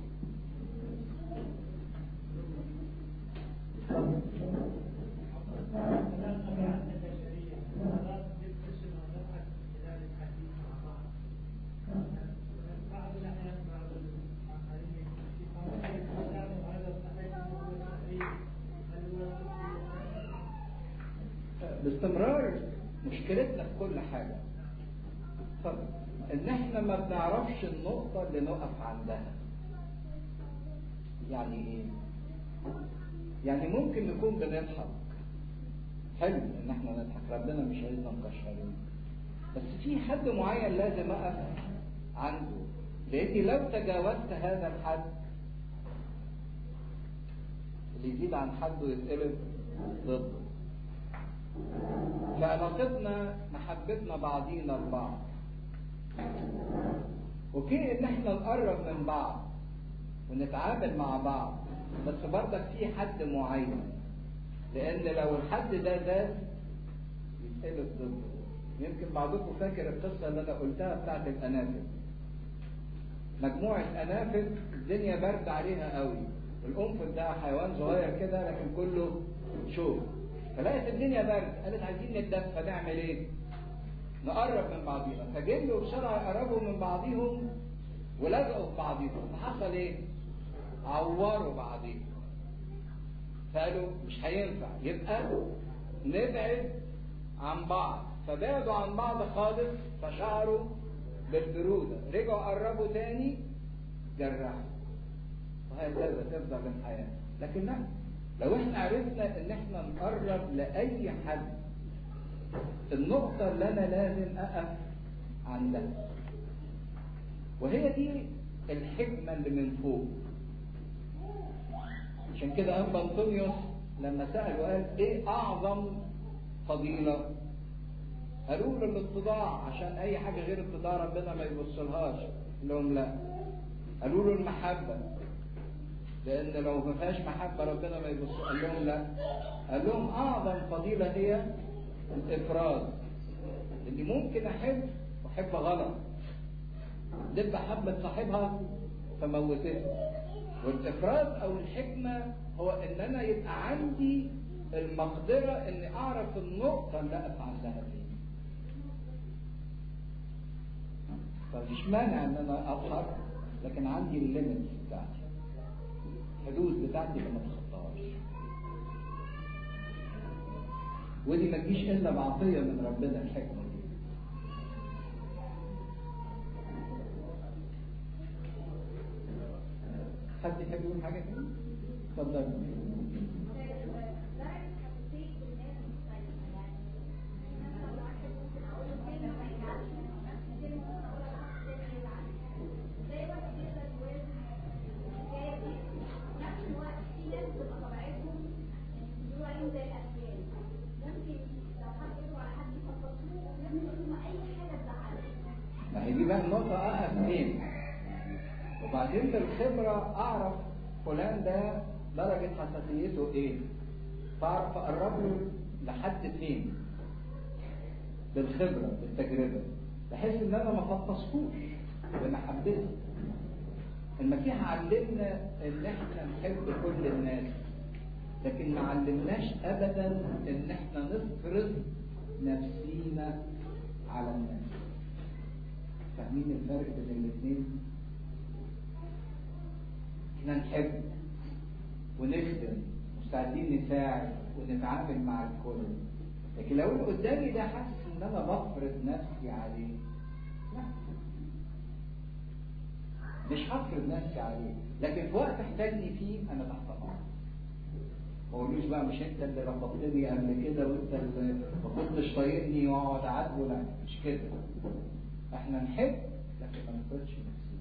باستمرار مشكلتنا في كل حاجة طب ان احنا ما بنعرفش النقطة اللي نقف عندها. يعني ايه؟ يعني ممكن نكون بنضحك، حلو ان احنا نضحك، ربنا مش عايزنا مكشرين، بس في حد معين لازم اقف عنده، لاني لو تجاوزت هذا الحد اللي يزيد عن حده يتقلب ضده. فعلاقتنا محبتنا بعضينا البعض، اوكي ان احنا نقرب من بعض ونتعامل مع بعض، بس برضك في حد معين، لان لو الحد ده زاد يتقلب ضده. يمكن بعضكم فاكر القصه اللي انا قلتها بتاعت الانافذ. مجموعه انافذ الدنيا برد عليها قوي، الانفذ ده حيوان صغير كده لكن كله شوك، فلقيت الدنيا برد، قالت عايزين نتدفى، نعمل ايه؟ نقرب من بعضينا. فجلوا بسرعه يقربوا من بعضيهم ولزقوا في بعضيهم، فحصل ايه؟ عوروا بعضيهم. فقالوا مش هينفع، يبقى نبعد عن بعض. فبعدوا عن بعض خالص، فشعروا بالبروده، رجعوا قربوا تاني جرحوا، وهكذا تفضل الحياه. لكن لا، لو احنا عرفنا ان احنا نقرب لاي حد، النقطة اللي انا لازم اقف عندها، وهي دي الحكمة اللي من فوق. عشان كده أنبا أنطونيوس لما سأل وقال ايه اعظم فضيلة، قالوا له الاتضاع، عشان اي حاجة غير الاتضاع ربنا ما يبصلهاش. قال لهم لا. قالوا له المحبة، لأن لو ما فيهاش محبة ربنا ما يبص. قال لهم لا. قال لهم أعظم فضيلة هي الإفراز، إني ممكن أحب وأحب غلط، دب حبت صاحبها فموتته. والإفراز أو الحكمة هو إن أنا يبقى عندي المقدرة إني أعرف النقطة اللي أقف عندها فين. فمش مانع إن أنا أظهر، لكن عندي الليميتس بتاعتي، الحدود بتاعتي اللي ما تخطاهاش. ودي ما تجيش الا بعطيه من ربنا الحكمه دي. حد يحب يقول حاجه تاني؟ اتفضل. دي بقى النقطة أقف فين، وبعدين بالخبرة أعرف فلان ده درجة حساسيته إيه، فأعرف أقرب له لحد فين بالخبرة بالتجربة، بحيث إن أنا ما فطسهوش بمحبتي. المسيح علمنا إن إحنا نحب كل الناس، لكن ما علمناش أبدا إن إحنا نفرض نفسينا على الناس. فاهمين الفرق بين الاثنين؟ احنا نحب ونخدم، مستعدين نساعد ونتعامل مع الكل، لكن لو اللي قدامي ده حاسس ان انا بفرض نفسي عليه، لا، مش هفرض نفسي عليه، لكن في وقت احتاجني فيه انا تحت امره. ما قولوش بقى مش انت اللي رفضتني قبل كده وانت اللي ما كنتش طايقني واقعد اعاتبه. لا مش كده. احنا نحب لكن ما نفرضش نفسنا.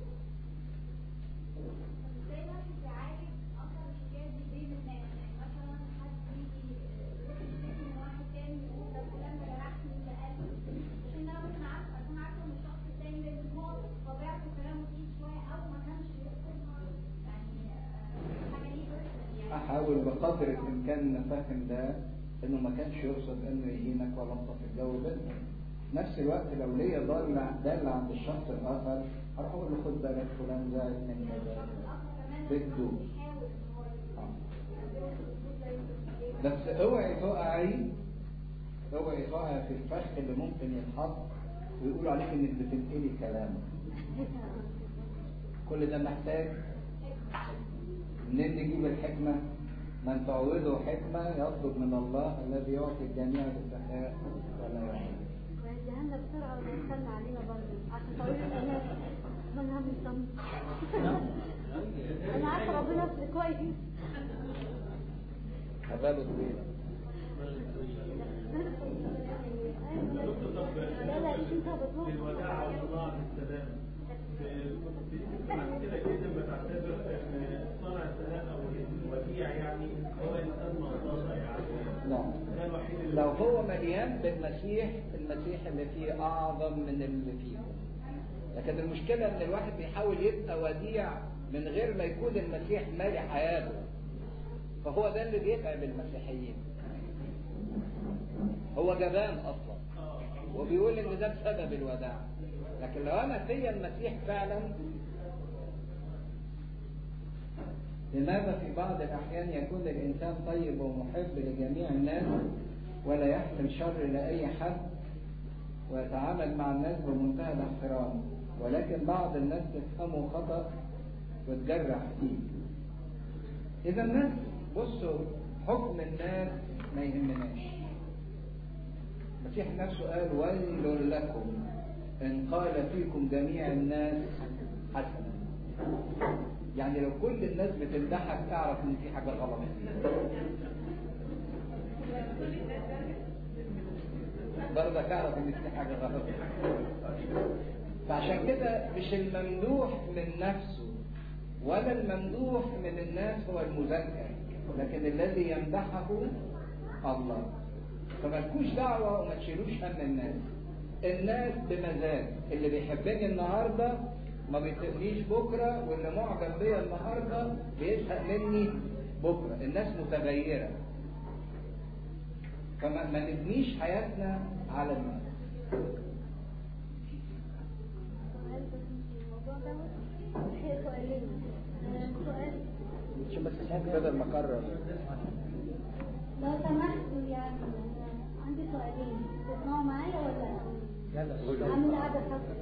ازاي الواحد يعالج اثر الحكايه دي بين الناس؟ يعني مثلا حد يجي يروح يشتكي من واحد تاني يقول ده فلان ده جرحني ده قال عشان انا ممكن عارفه اكون عارفه ان الشخص التاني ده هو طبيعته كلامه تقيل شويه او ما كانش يقصدها يعني حاجه ليه يعني. احاول بقدر الامكان نفهم ده انه ما كانش يقصد انه يهينك ولا انت في الجو بينهم. في نفس الوقت لو ليا ضال دال عند الشخص الاخر هروح اقول له خد بالك فلان زعل من كذا بده. بس اوعي تقعي اوعي تقعي في الفخ اللي ممكن يتحط ويقولوا عليك انك بتنقلي كلامه. كل ده محتاج منين نجيب الحكمه؟ من تعوضه حكمه يطلب من الله الذي يعطي الجميع بالسخاء ولا يعين. ويديها بسرعه ويستنى علينا برضه عشان طويل الامان منها مش ضمن. انا عارفه ربنا كويس. هباله طويله. لا لا انت بتروح الوداع والله بالسلام. بعد كده كده بتعتبر ان صانع السلام او الوديع يعني هو انسان مقدسه يعني. نعم. لو هو مليان بالمسيح، المسيح اللي فيه اعظم من اللي فيه. لكن المشكله ان الواحد بيحاول يبقى وديع من غير ما يكون المسيح مالي حياته. فهو ده اللي بيتعب المسيحيين. هو جبان اصلا وبيقول ان ده بسبب الوداع. لكن لو انا فيا المسيح فعلا، لماذا في بعض الاحيان يكون الانسان طيب ومحب لجميع الناس ولا يحمل شر لاي حد ويتعامل مع الناس بمنتهى الاحترام، ولكن بعض الناس تفهمه خطأ وتجرح فيه. اذا الناس بصوا حكم الناس ما يهمناش. المسيح نفسه قال ويل لكم ان قال فيكم جميع الناس حسنا. يعني لو كل الناس بتمدحك تعرف ان في حاجه غلط. برضه تعرف ان في حاجه غلط. فعشان كده مش الممدوح من نفسه ولا الممدوح من الناس هو المذكر، لكن الذي يمدحه الله. فمالكوش دعوه وما تشيلوش هم الناس. الناس بمزاج، اللي بيحبني النهارده ما بيطيقنيش بكره، واللي معجب بيا النهارده بيزهق مني بكره. الناس متغيره. فما ما نبنيش حياتنا على الناس. عشان بس بدل ما اكرر. لو سمحت يعني عندي سؤالين تسمعوا معايا ولا يلا عامل قاعده خاصه.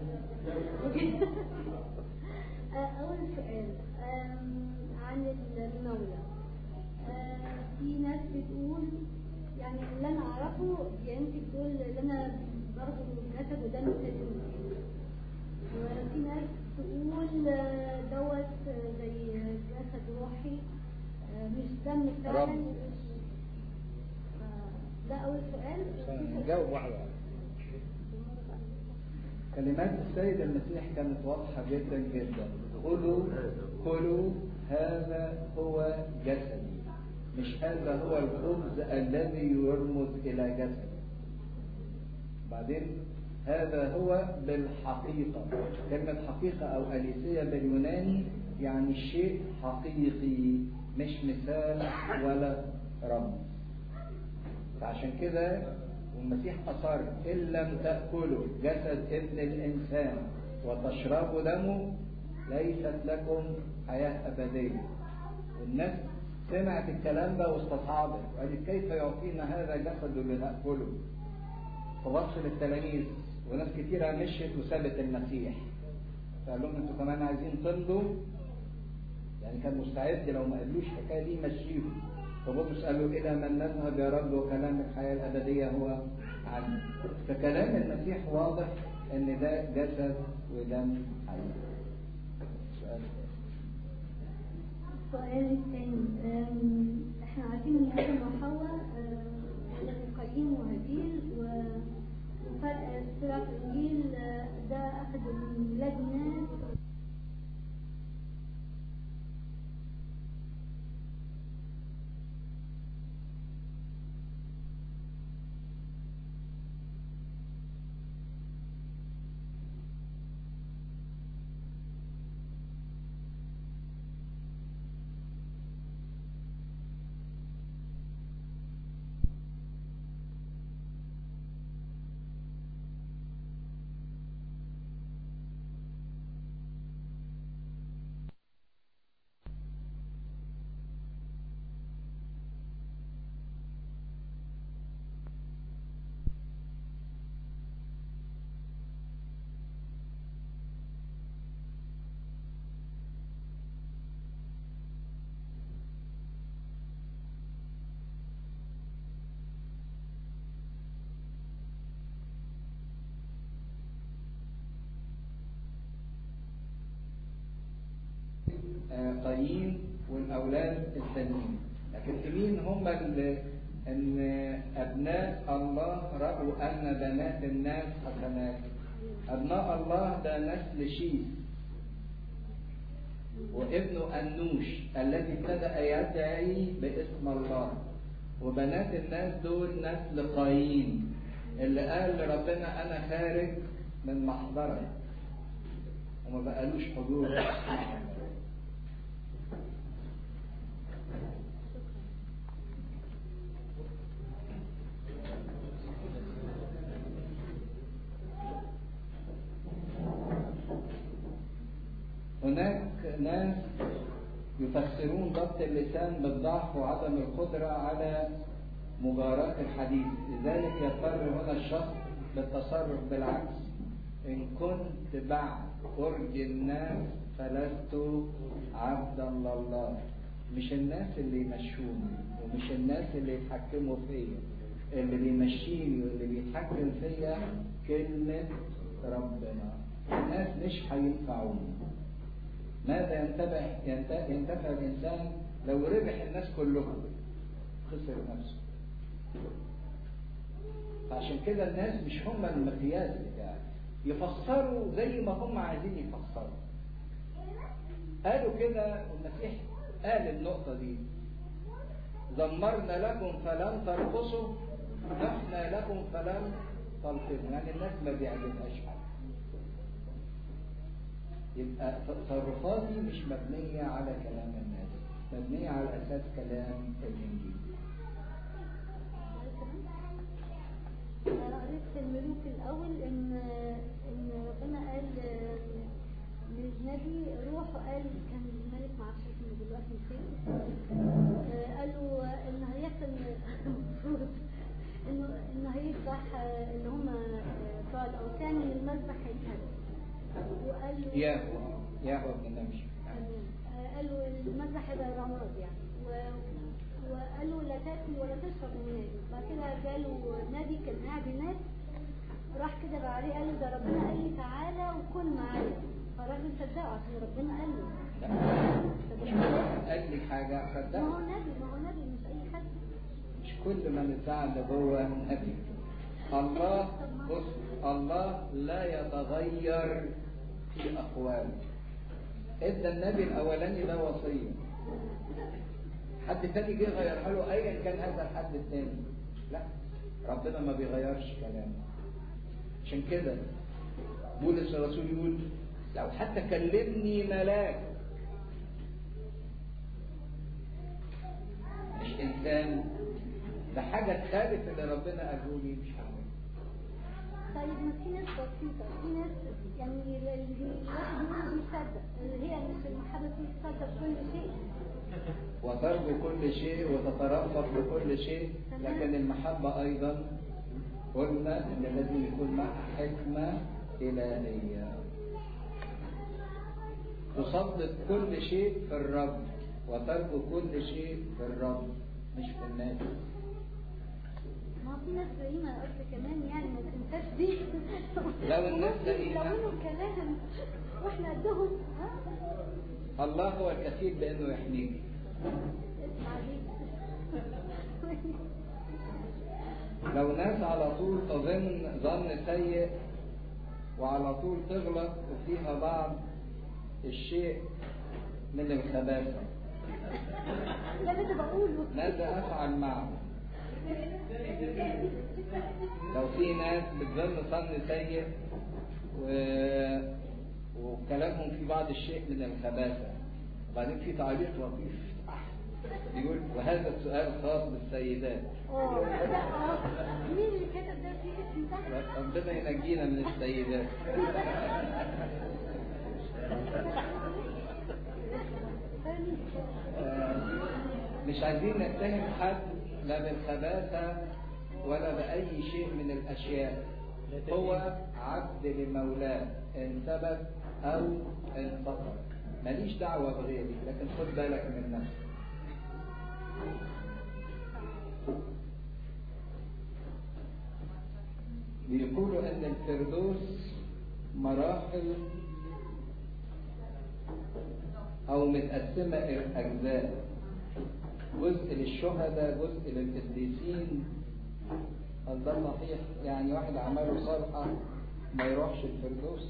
اول سؤال عن المولى. في ناس بتقول يعني اللي انا اعرفه يعني انت بتقول اللي انا برضه جسد ودم سليم، وفي ناس تقول دوت زي جسد روحي مش دم فعلا. ده اول سؤال. نجاوب واحده. كلمات السيد المسيح كانت واضحه جدا جدا. خذوا كلوا هذا هو جسدي، مش هذا هو الخبز الذي يرمز الى جسدي. بعدين هذا هو بالحقيقه. كلمه حقيقه او اليسيه باليوناني يعني شيء حقيقي مش مثال ولا رمز. فعشان كده المسيح أصر إن لم تأكلوا جسد ابن الإنسان وتشربوا دمه ليست لكم حياة أبدية. والناس سمعت الكلام ده واستصعبت وقالت كيف يعطينا هذا جسد لنأكله. فبص للتلاميذ وناس كتيرة مشيت وسابت المسيح، فقال لهم انتوا كمان عايزين تمضوا؟ يعني كان مستعد لو ما قالوش الحكايه دي مشيهم. فبطرس قال له الى من نذهب يا رب وكلام الحياه الابديه هو عنه. فكلام المسيح واضح ان ده جسد ودم حي. السؤال الثاني احنا عارفين ان ادم وحواء آه، قايين وهابيل و- وفرق صراع في الانجيل آه، ده اخذ من ولاد الناس. قايين والأولاد التانيين. لكن مين هم اللي أن أبناء الله رأوا أن بنات الناس حسنات؟ أبناء الله ده نسل شيث وابنه أنوش الذي ابتدأ يدعي باسم الله، وبنات الناس دول نسل قايين اللي قال لربنا أنا خارج من محضرك وما بقالوش حضور. هناك ناس يفسرون ضبط اللسان بالضعف وعدم القدرة على مجاراة الحديث، لذلك يضطر هنا الشخص للتصرف بالعكس. إن كنت بعد أرجي الناس فلست عبدا لله. مش الناس اللي يمشوني ومش الناس اللي يتحكموا فيا، اللي بيمشيني واللي بيتحكم فيا كلمة ربنا. الناس مش هينفعوني. ماذا ينتفع ينتفع الإنسان لو ربح الناس كلهم؟ خسر نفسه. فعشان كده الناس مش هم المقياس بتاعي، يفسروا زي ما هم عايزين يفسروا. قالوا كده والمسيح قال النقطة دي: زمرنا لكم فلم ترقصوا، نحنا لكم فلم تلقوا. يعني الناس ما بيعجبهاش حاجة. يبقى تصرفاتي مش مبنية على كلام الناس، مبنية على أساس كلام الإنجيل. قريت في الملوك الأول إن إن ربنا قال للنبي روح، وقال كان الملك معرفش اسمه دلوقتي نسيت، قال له إن هيحصل المفروض إنه إنه هيذبح اللي هم بتوع الأوثان من المذبح هيتهد. وقال له ياهو ياهو ابن نمشي. قال له المذبح هيبقى رماد يعني، وقال له لا تاكل ولا تشرب من نادي. بعد كده جاله نبي كان قاعد هناك، راح كده بقى عليه قال له ده ربنا قال لي تعالى وكل معايا. فالراجل صدقه عشان ربنا قال له. قال لي حاجه صدقه. ما هو نبي ما هو نبي مش اي حد. مش كل من اتعلم هو نبي. الله بص، الله لا يتغير في أقواله. إدى النبي الأولاني ده وصية، حد تاني جه غيرها له أيا كان هذا الحد التاني. لا، ربنا ما بيغيرش كلامه. عشان كده بولس الرسول يقول لو حتى كلمني ملاك مش إنسان، ده حاجة تخالف اللي ربنا قاله لي مش هعمل. طيب ما في ناس بسيطة، في ناس يعني الواحد منهم بيصدق، اللي هي مش المحبة تصدق كل شيء وترجو كل شيء وتترفق بكل شيء، لكن المحبة أيضا قلنا إن لازم يكون معها حكمة إلهية. تصدق كل شيء في الرب وترجو كل شيء في الرب مش في الناس. ما في ناس زينا قصد كمان يعني ما تنساش دي. لو الناس زينا لو كلام واحنا قدهم. الله هو الكفيل بانه يحميك. لو ناس على طول تظن ظن سيء وعلى طول تغلط وفيها بعض الشيء من الخباثة، لا ده بقوله. ماذا أفعل معه؟ لو في ناس بتظن ظن سيء و... وكلامهم في بعض الشيء من الخباثة، وبعدين في تعليق لطيف يقول وهذا السؤال خاص بالسيدات. اه مين اللي كتب ده؟ في اسم تحت؟ ربنا ينجينا من السيدات. مش عايزين نتهم حد لا بالخباثة ولا بأي شيء من الأشياء. هو عبد لمولاه إن ثبت أو إن سقط، ماليش دعوة بغيري، لكن خد بالك من نفسك. بيقولوا ان الفردوس مراحل او متقسمة اجزاء، جزء للشهداء جزء للقديسين. هل ده صحيح؟ يعني واحد اعماله صالحة ما يروحش الفردوس؟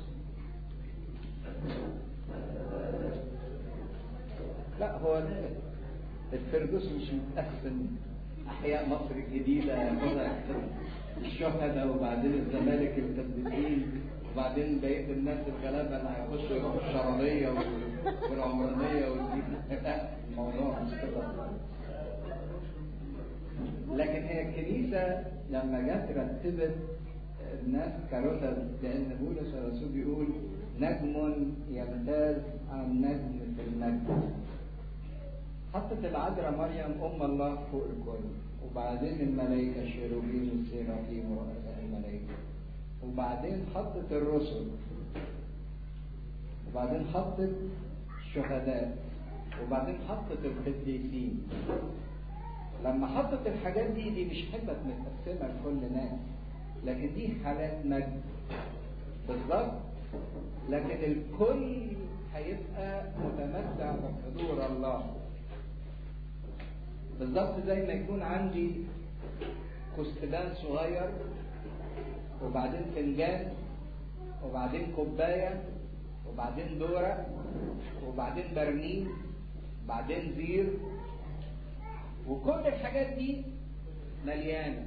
لا، هو الفردوس مش متقسم احياء مصر الجديدة ياخدها الشهداء وبعدين الزمالك القديسين وبعدين بقية الناس الغلابة اللي هيخشوا يروحوا الشرابية والعمرانية والدين. لا، الموضوع مش كده. لكن هي الكنيسة لما جت رتبت الناس كرتب، لأن بولس الرسول بيقول نجم يمتاز عن نجم في المجد. حطت العذراء مريم أم الله فوق الكل، وبعدين الملائكة الشيروبيم والسيرافيم ورؤساء الملائكة، وبعدين حطت الرسل، وبعدين حطت الشهداء، وبعدين حطت القديسين. لما حطت الحاجات دي دي مش حتت متقسمة لكل ناس، لكن دي حالات مجد بالظبط. لكن الكل هيبقى متمتع بحضور الله بالظبط، زي ما يكون عندي كستبان صغير وبعدين فنجان وبعدين كوباية وبعدين دورة وبعدين برميل وبعدين زير، وكل الحاجات دي مليانة.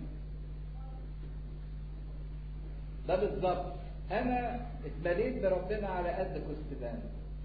ده بالظبط أنا اتمليت بربنا على قد كستبان،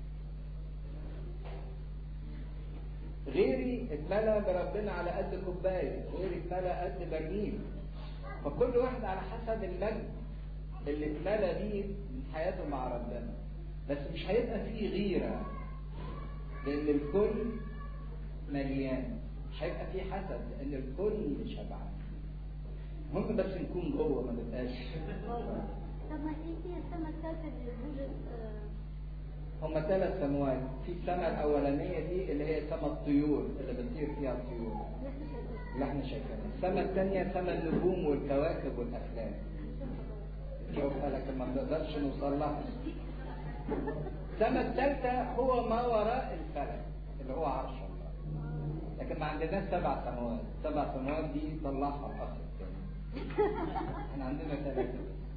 غيري اتملى بربنا على قد كوبايه، غيري اتملى قد برميل. فكل واحد على حسب المجد اللي اتملى بيه من حياته مع ربنا. بس مش هيبقى فيه غيره لان الكل مليان، مش هيبقى فيه حسد لان الكل شبعان. المهم بس نكون جوه ما نبقاش. طب ما ايه هي السنه الثالثه اللي بولس؟ هما ثلاث سماوات. في السماء الأولانية دي اللي هي سماء الطيور اللي بتطير فيها الطيور اللي احنا شايفينها. السماء الثانية سماء النجوم والكواكب والأفلاك. شوفها لكن ما نقدرش نوصل لها. السماء الثالثة هو ما وراء الفلك اللي هو عرش الله. لكن ما عندناش سبع سماوات. سبع سماوات دي طلعها الأخ الثاني. احنا عندنا ثلاثة.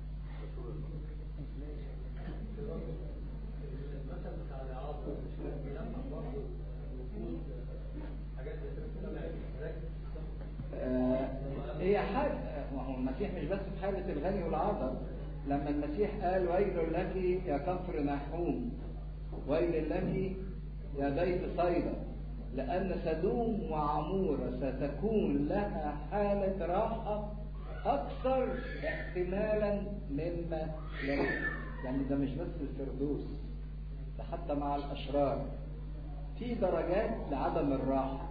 هي حاجة، ما هو المسيح مش بس في حالة الغني والعطر. لما المسيح قال ويل لك يا كفر نحوم، ويل لك يا بيت صيدا، لأن سدوم وعمورة ستكون لها حالة راحة أكثر احتمالا مما لك. يعني ده مش بس الفردوس، ده حتى مع الأشرار في درجات لعدم الراحة.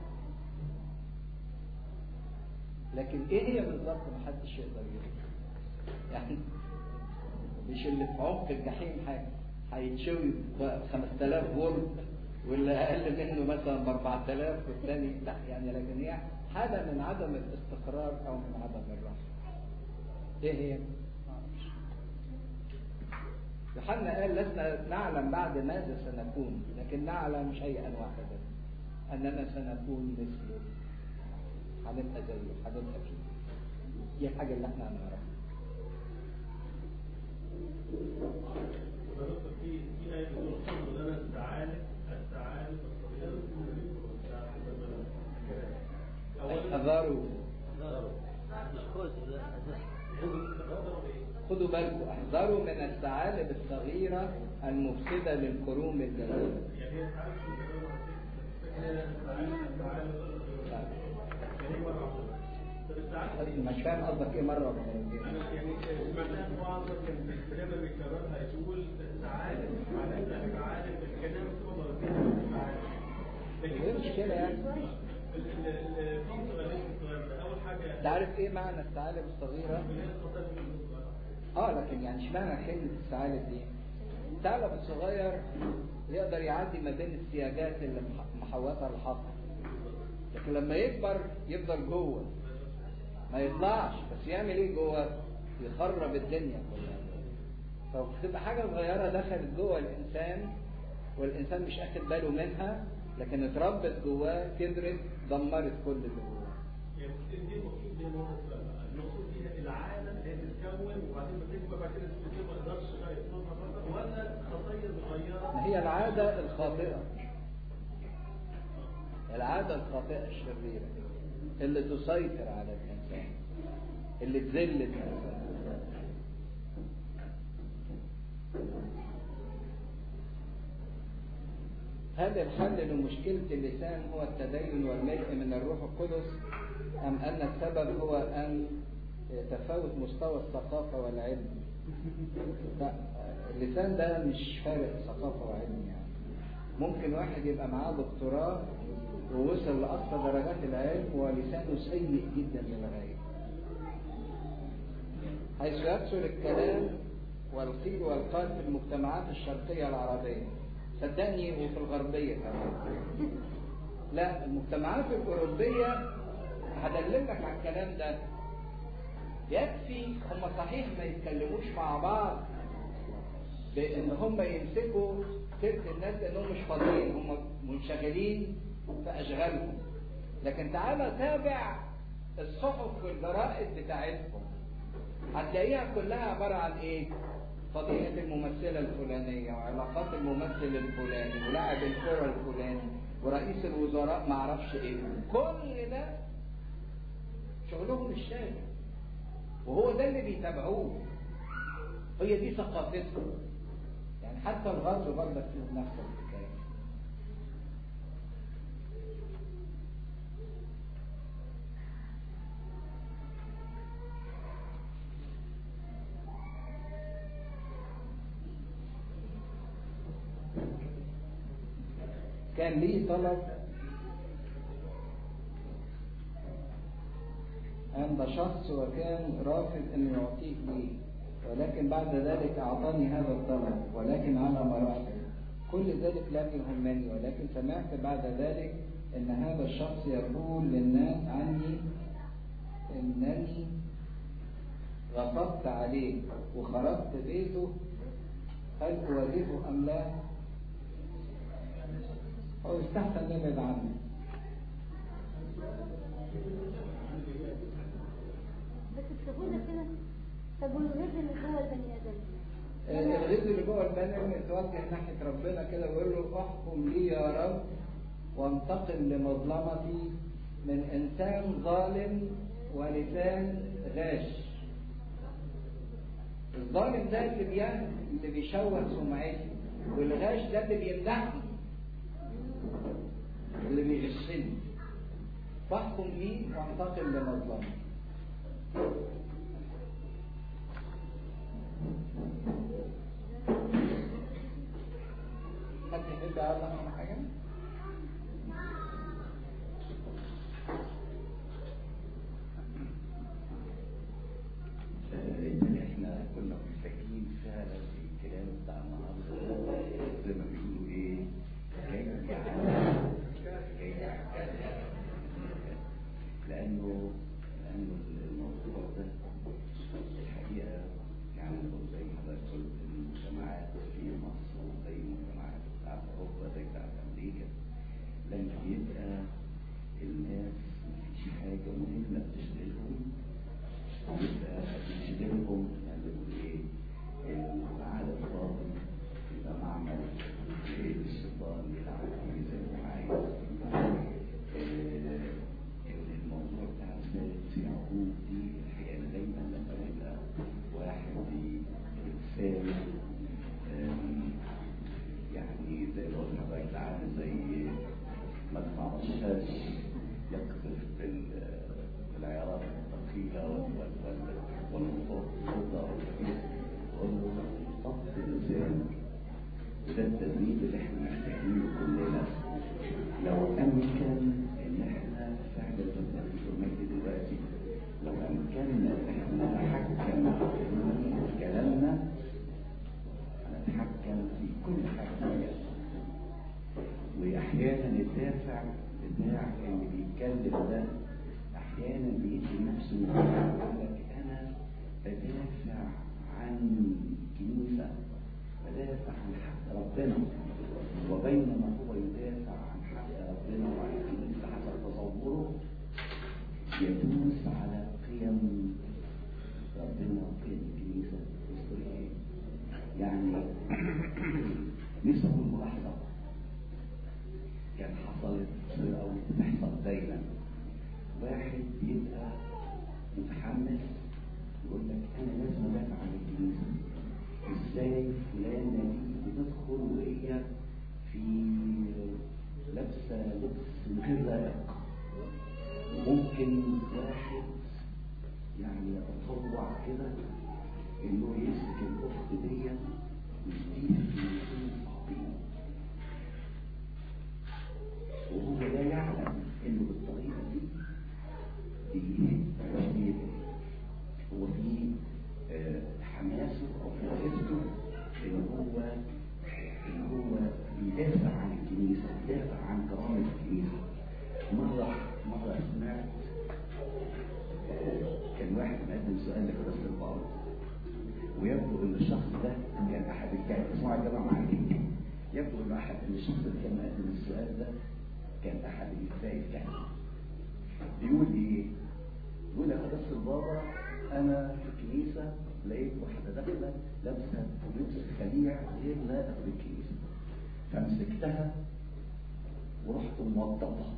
لكن ايه هي بالظبط محدش يقدر يقول. يعني مش اللي في عمق الجحيم حاجه هيتشوي ب خمسة آلاف فولت واللي اقل منه مثلا ب أربعة آلاف والثاني لا. يعني لكن هي حاله من عدم الاستقرار او من عدم الراحه. ايه هي؟ يوحنا قال لسنا نعلم بعد ماذا سنكون، لكن نعلم شيئا واحدا اننا سنكون مثله هنبقى زيه، هنبقى فيه. دي الحاجة اللي احنا هنعرفها. في في آية بتقول خذوا لنا الثعالب الثعالب الصغيرة احذروا خدوا بالكم، احذروا من الثعالب الصغيرة المفسدة للكروم الجميلة. يعني هي مش فاهم قصدك ايه مرة ولا مرتين؟ انا يعني سمعتها في وعظة كان كلمة بيكررها يقول تعالى معناتها تعالى الكلام بتبقى مرتين تعالى. ايه المشكلة يعني؟ اول حاجة انت عارف ايه معنى الثعالب الصغيرة؟ اه لكن يعني ايش معنى كلمة الثعالب دي؟ الثعلب الصغير يقدر يعدي ما بين السياجات اللي محوطة الحقل، لكن لما يكبر يفضل جوه ما يطلعش، بس يعمل ايه جوه؟ يخرب الدنيا كلها. فبتبقى حاجة صغيرة دخلت جوه الانسان والانسان مش اخد باله منها، لكن اتربت جواه كبرت دمرت كل اللي جواه. يعني دي المقصود بيها المقصود بيها العالم اللي هي تتكون وبعدين بتكبر بعد كده تبقى ما تقدرش تغير ولا خطايا صغيره. ما هي العادة الخاطئة، العادة الخاطئة الشريرة اللي تسيطر على الإنسان، اللي تذل الإنسان. هل الحل لمشكلة اللسان هو التدين والملء من الروح القدس، أم أن السبب هو أن تفاوت مستوى الثقافة والعلم؟ لا، اللسان ده مش فارق ثقافة وعلم يعني. ممكن واحد يبقى معاه دكتوراه ووصل لأقصى درجات العلم ولسانه سيء جدا للغاية، حيث يكثر الكلام والقيل والقال في المجتمعات الشرقية العربية، صدقني وفي الغربية كمان. لا، المجتمعات الأوروبية هدللك على الكلام ده. يكفي هم صحيح ما يتكلموش مع بعض بأن هم يمسكوا سيرة الناس لأنهم مش فاضيين، هم منشغلين في أشغالهم، لكن تعالى تابع الصحف والجرائد بتاعتهم هتلاقيها كلها عبارة عن إيه؟ فضيحة الممثلة الفلانية وعلاقات الممثل الفلاني ولاعب الكرة الفلاني ورئيس الوزراء معرفش إيه. كل ده شغلهم الشاغل، وهو ده اللي بيتابعوه، هي دي ثقافتهم. يعني حتى الغرب برضه فيه نفس الحكايه. كان لي طلب عند شخص وكان رافض أن يعطيه لي، ولكن بعد ذلك أعطاني هذا الطلب ولكن على مراتب. كل ذلك لم يهمني، ولكن سمعت بعد ذلك أن هذا الشخص يقول للناس عني أنني غصبت عليه وخرجت بيته. هل أواجهه أم لا؟ أو استحسن نبعد عنه؟ بس بسهولة كده. طب والغيظ اللي جوه البني آدم؟ الغيظ اللي جوه البني آدم يتوجه ناحية ربنا كده ويقول له احكم لي يا رب وانتقم لمظلمتي من إنسان ظالم ولسان غاش. الظالم ده اللي بيعمل اللي بيشوه سمعتي، والغاش ده اللي بيمدحني اللي بيغشني. فاحكم لي وانتقم لمظلمتي. حد يحب يعلق على حاجة؟ احنا كنا مستكين فعلا في الكلام بتاع النهارده زي ما بيقولوا ايه جاي على جاي على لانه لانه الموضوع ده الحقيقه يعني زي ما حضرتك قلت المجتمعات في مصر وزي المجتمعات بتاعت اوروبا زي بتاعت امريكا لما أقول له فقد الإنسان وده التدريب اللي احنا محتاجينه كلنا. لو أمكن إن احنا فعلا في المجد دلوقتي لو أمكننا إن احنا نتحكم في كلامنا نتحكم في كل حاجة. وأحيانا الدافع بتاع اللي بيتكلم ده أحيانا بيدي نفسه يقول لك أنا بدافع عن كنيسة، بدافع عن حق ربنا، وبينما هو يدافع عن حق ربنا وعن الكنيسة حسب تصوره يدوس على قيم ربنا وقيم الكنيسة والسوريين. يعني نفسي أقول ملاحظة كان حصلت أو بتحصل دايما، واحد بيبقى متحمس يقول لك أنا لازم أدافع عن الكنيسة، إزاي فلانة دي بتدخل وهي في لابسة لبس غير لائق. ممكن واحد يعني يتطوع كده إنه يمسك الأخت دي ويديها في نصوص عظيمة، وهو لا يعلم إنه بالطريقة دي بيهد تشديده. هو في آه حماسه أو في غيرته إن هو إن هو بيدافع عن الكنيسة، بيدافع عن كرامة الكنيسة. مرة مرة سمعت كان واحد مقدم سؤال لقداسة البابا، ويبدو ان الشخص ده كان احد الكهنة، اسمعوا يا جماعه معايا، يبدو ان احد ان الشخص اللي كان مقدم السؤال ده كان احد الاباء الكهنة. بيقول ايه؟ بيقول يا قداسة البابا انا في الكنيسة لقيت واحدة داخلة لابسة لبس خليع غير لائق بالكنيسة، فمسكتها ورحت موضبها.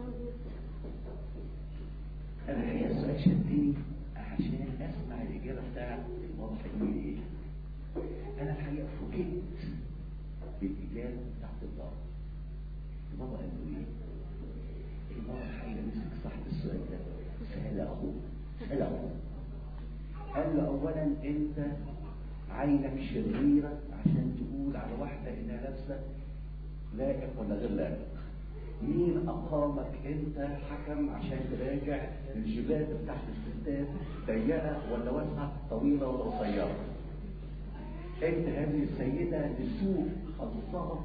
انا الحقيقه السؤال شدني عشان اسمع الاجابه بتاعت البابا هيقول ايه. انا الحقيقه فوجئت بالاجابه بتاعت البابا. البابا قال له ايه؟ البابا الحقيقه مسك صاحب السؤال ده سال اخوه سال اخوه قال له اولا انت عينك شريره عشان تقول على واحده انها لابسه لائق ولا غير لائق. مين أقامك أنت حكم عشان تراجع الجبات بتاعت الستات ضيقة ولا واسعة، طويلة ولا قصيرة؟ أنت هذه السيدة لسوء خلصها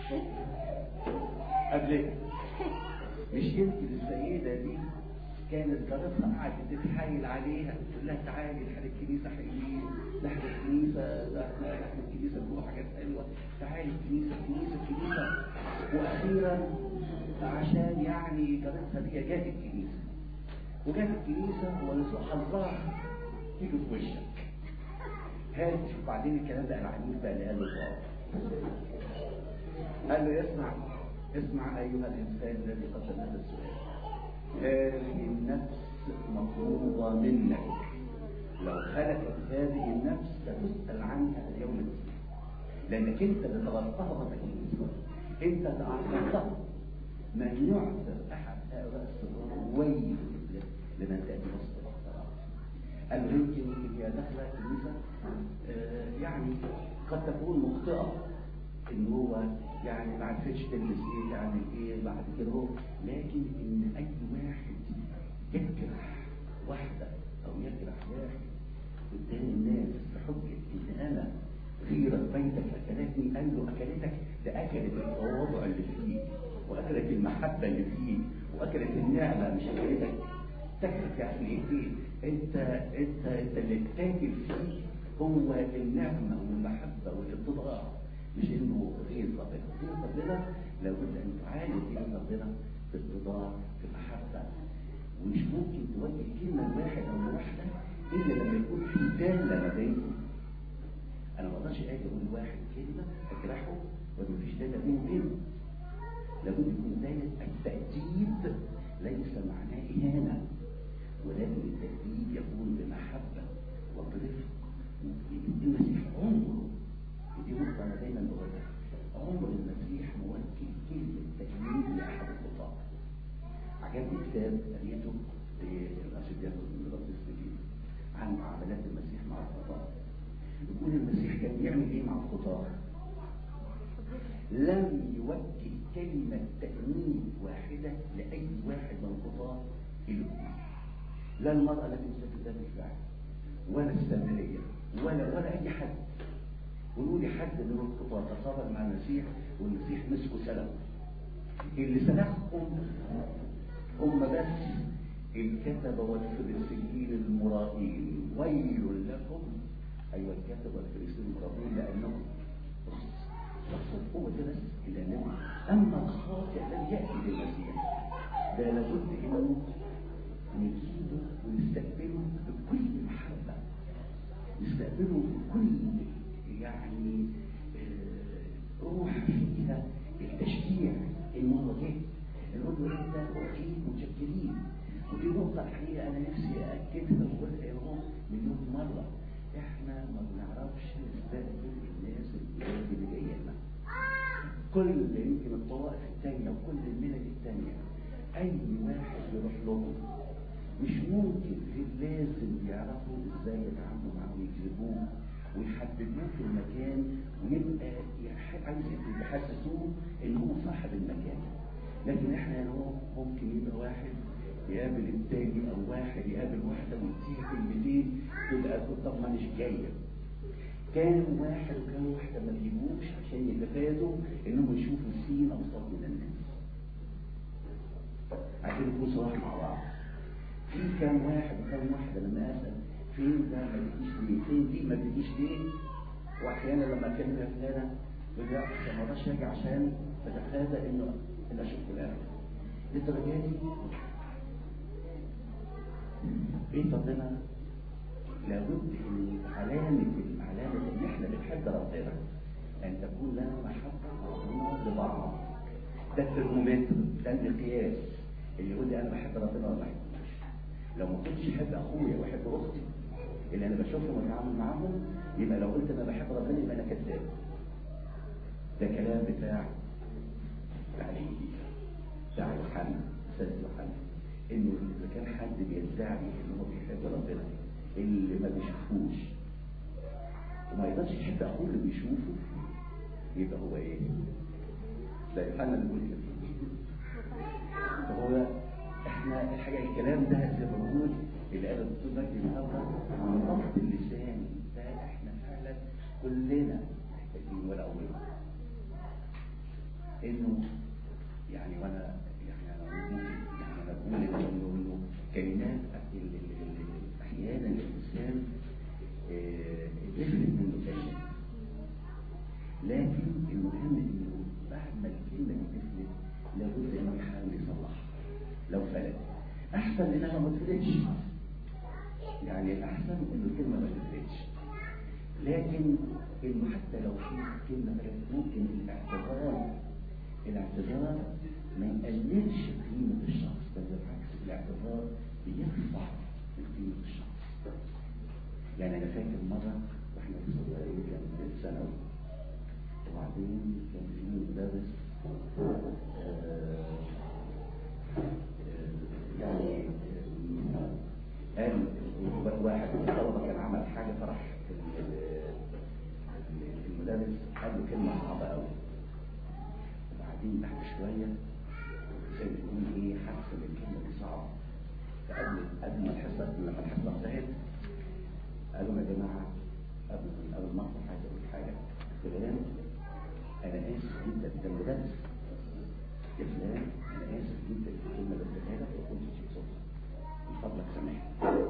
قبلك. مش يمكن السيدة دي كانت جارتها قاعدة تتحايل عليها تقول لها تعالي لحد الكنيسة حلوين، لحد الكنيسة لحد الكنيسة جوه حاجات حلوة، تعالي الكنيسة الكنيسة الكنيسة. وأخيرا عشان يعني جارتها دي جات الكنيسة وجات الكنيسة ولسوء حظها تيجي في وشك. هات وبعدين الكلام ده العنيف بقى اللي قاله البابا. قال له اسمع اسمع أيها الإنسان الذي قدم هذا السؤال، هذه النفس مطلوبة منك. لو خلقت هذه النفس ستسأل عنها اليوم الدين، لأنك أنت اللي تغطاها بالكنيسة، أنت اللي أعطيتها. من يعثر أحد هؤلاء الصغار ويل لمن تأتي وسط الاختراع. قال له يمكن هي داخلة كنيسة آه يعني قد تكون مخطئة إن هو يعني ما عرفتش تلبس إيه تعمل إيه بعد كده هو، لكن إن أي واحد يجرح واحدة أو يجرح واحد قدام الناس بحجة إن أنا غيرة بيتك أكلتني، قال له أكلتك ده أكلت التواضع اللي فيك وأكلت المحبة اللي فيك وأكلت النعمة مش أكلتك. تكلت يعني إيه؟ أنت أنت أنت اللي بتاكل فيه هو النعمة والمحبة والاتضاع، مش إنه غير ربنا. غير ربنا لابد أن تعالج غير ربنا باتضاع بمحبة، ومش ممكن توجه كلمة لواحد أو لواحدة إلا لما يكون في دالة ما بينكم. أنا ما أقدرش أجي أقول لواحد كلمة أجرحه وما فيش دالة بينه وبينه. لابد يكون دالة التأديب ليس معناه إهانة، ولكن التأديب يكون بمحبة وبرفق. المسيح عمره، ودي نقطة أنا دايما بقولها، عمر المسيح موجه كلمة تأديب لأحد الخطاة. عجبني كتاب قريته للأرشدياكون البطرس عن معاملات المسيح مع الخطاة. يقول المسيح كان يعمل ايه مع الخطاة؟ لم يوجه كلمة تأنيب واحدة لأي واحد من الخطاة إله، لا المرأة التي مسكت ذات الفعل ولا السامرية ولا ولا أي حد. ونقول حد من الخطاة تصادم مع المسيح والمسيح مسكه سلخه. اللي سلخهم هم بس الكتبة والفريسيين المرائين. ويل لكم أيها الكتبة والفريسيين المرائين لأنهم شخص هو ده بس اللي نبي. أما الخاطئ الذي يأتي للمسيح ده لابد إنه نجيبه ونستقبله بكل محبة، نستقبله بكل يعني روح فيها التشجيع إنه هو جه. نقول له انت اكيد متشكرين. ودي نقطة الحقيقة أنا نفسي أأكدها وقلت لهم مليون مرة، إحنا ما بنعرفش نستقبل الناس اللي جاية لنا. كل يمكن الطوائف الثانية وكل الملل الثانية أي واحد يروح لهم مش ممكن غير لازم يعرفوا إزاي يتعاملوا معاه ويجذبوه ويحببوه في المكان ويبقى عايز يحسسوه إن هو صاحب المكان. لكن احنا هو ممكن يبقى واحد يقابل التاني او واحد يقابل واحده ويديها كلمتين تبقى طب ما مش جايه. كان واحد وكان واحده ما بيجيبوش عشان يتفادوا انهم يشوفوا سين او صوت من الناس. عشان يكونوا صراحه مع بعض. في كام واحد وكام واحده لما اسال فين ده ما بتجيش ليه؟ فين دي ما بتجيش ليه؟ واحيانا لما كان فلانه يقول لي ما رضاش اجي عشان تتفادى انه إلا شوكولاتة. للدرجة دي بيت ربنا لابد من علامة علامة إن إحنا بنحب ربنا أن تكون لنا محبة ربنا لبعض. ده الترمومتر، ده المقياس اللي يقول لي أنا بحب ربنا ولا ما بحبوش. لو ما كنتش أحب أخويا وأحب أختي اللي أنا بشوفهم وأتعامل معاهم يبقى لو قلت أنا بحب ربنا يبقى أنا كذاب. ده كلام بتاع يعني بتاع يوحنا سيد يوحنا انه اذا كان حد بيدعي ان هو بيحب ربنا اللي ما بيشوفوش وما يقدرش يحب اخوه اللي بيشوفه يبقى هو ايه؟ ده يوحنا اللي بيقول كده. فهو احنا الحقيقه الكلام ده زي ما بنقول اللي قاله الدكتور مجدي النهارده عن ضبط اللسان ده احنا فعلا كلنا محتاجين ولا اولنا انه يعني وانا يعني انا ممكن يعني انا بقول انه انه كلمات احيانا الانسان بيفلت منه شيء، لكن المهم انه بعد ما الكلمه دي تفلت لابد انه يحاول يصلحها. لو فلت احسن انها ما تفلتش، يعني الاحسن انه الكلمه ما تفلتش، لكن انه حتى لو في كلمه فلت ممكن الاعتذار الاعتذار ما يقللش قيمة الشخص، بل بالعكس الاعتذار بيرفع من قيمة الشخص. يعني أنا فاكر مرة وإحنا في صغيرين كان في ثانوي وبعدين كان في مدرس يعني قال واحد من الطلبة كان عمل حاجة فرح المدرس قال له كلمة صعبة قوي. بعدين بعد شوية زي ما يقول ايه حس ان الكلمة دي صعبة. فقبل قبل ما الحصة لما الحصة انتهت قالوا يا جماعة قبل قبل ما اطلع عايز اقول حاجة فلان انا اسف جدا ده المدرس يا فلان انا اسف جدا في الكلمة اللي قلتها لك وكنت تقصدها من فضلك سامحني.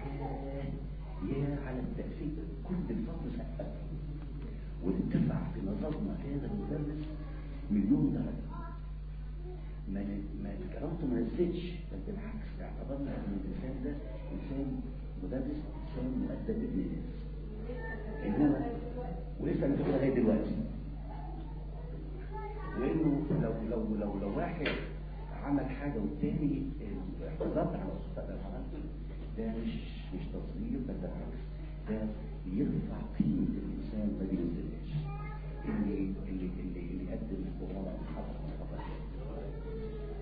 يا على التأثير كل الفضل سقف واتفع في نظرنا هذا المدرس مليون درجة. ما ما كرامته ما نزلتش، بل بالعكس اعتبرنا ان الانسان ده انسان مدرس انسان مؤدب ابن الناس. انما ولسه انا فاكر لغايه دلوقتي وانه لو لو لو لو واحد عمل حاجه والتاني اعتذرت على الخطا اللي عملته ده مش مش تصوير، بل بالعكس ده يرفع قيمه الانسان ما بينزلش. اللي اللي اللي اللي يقدم القرآن حتى الخطأ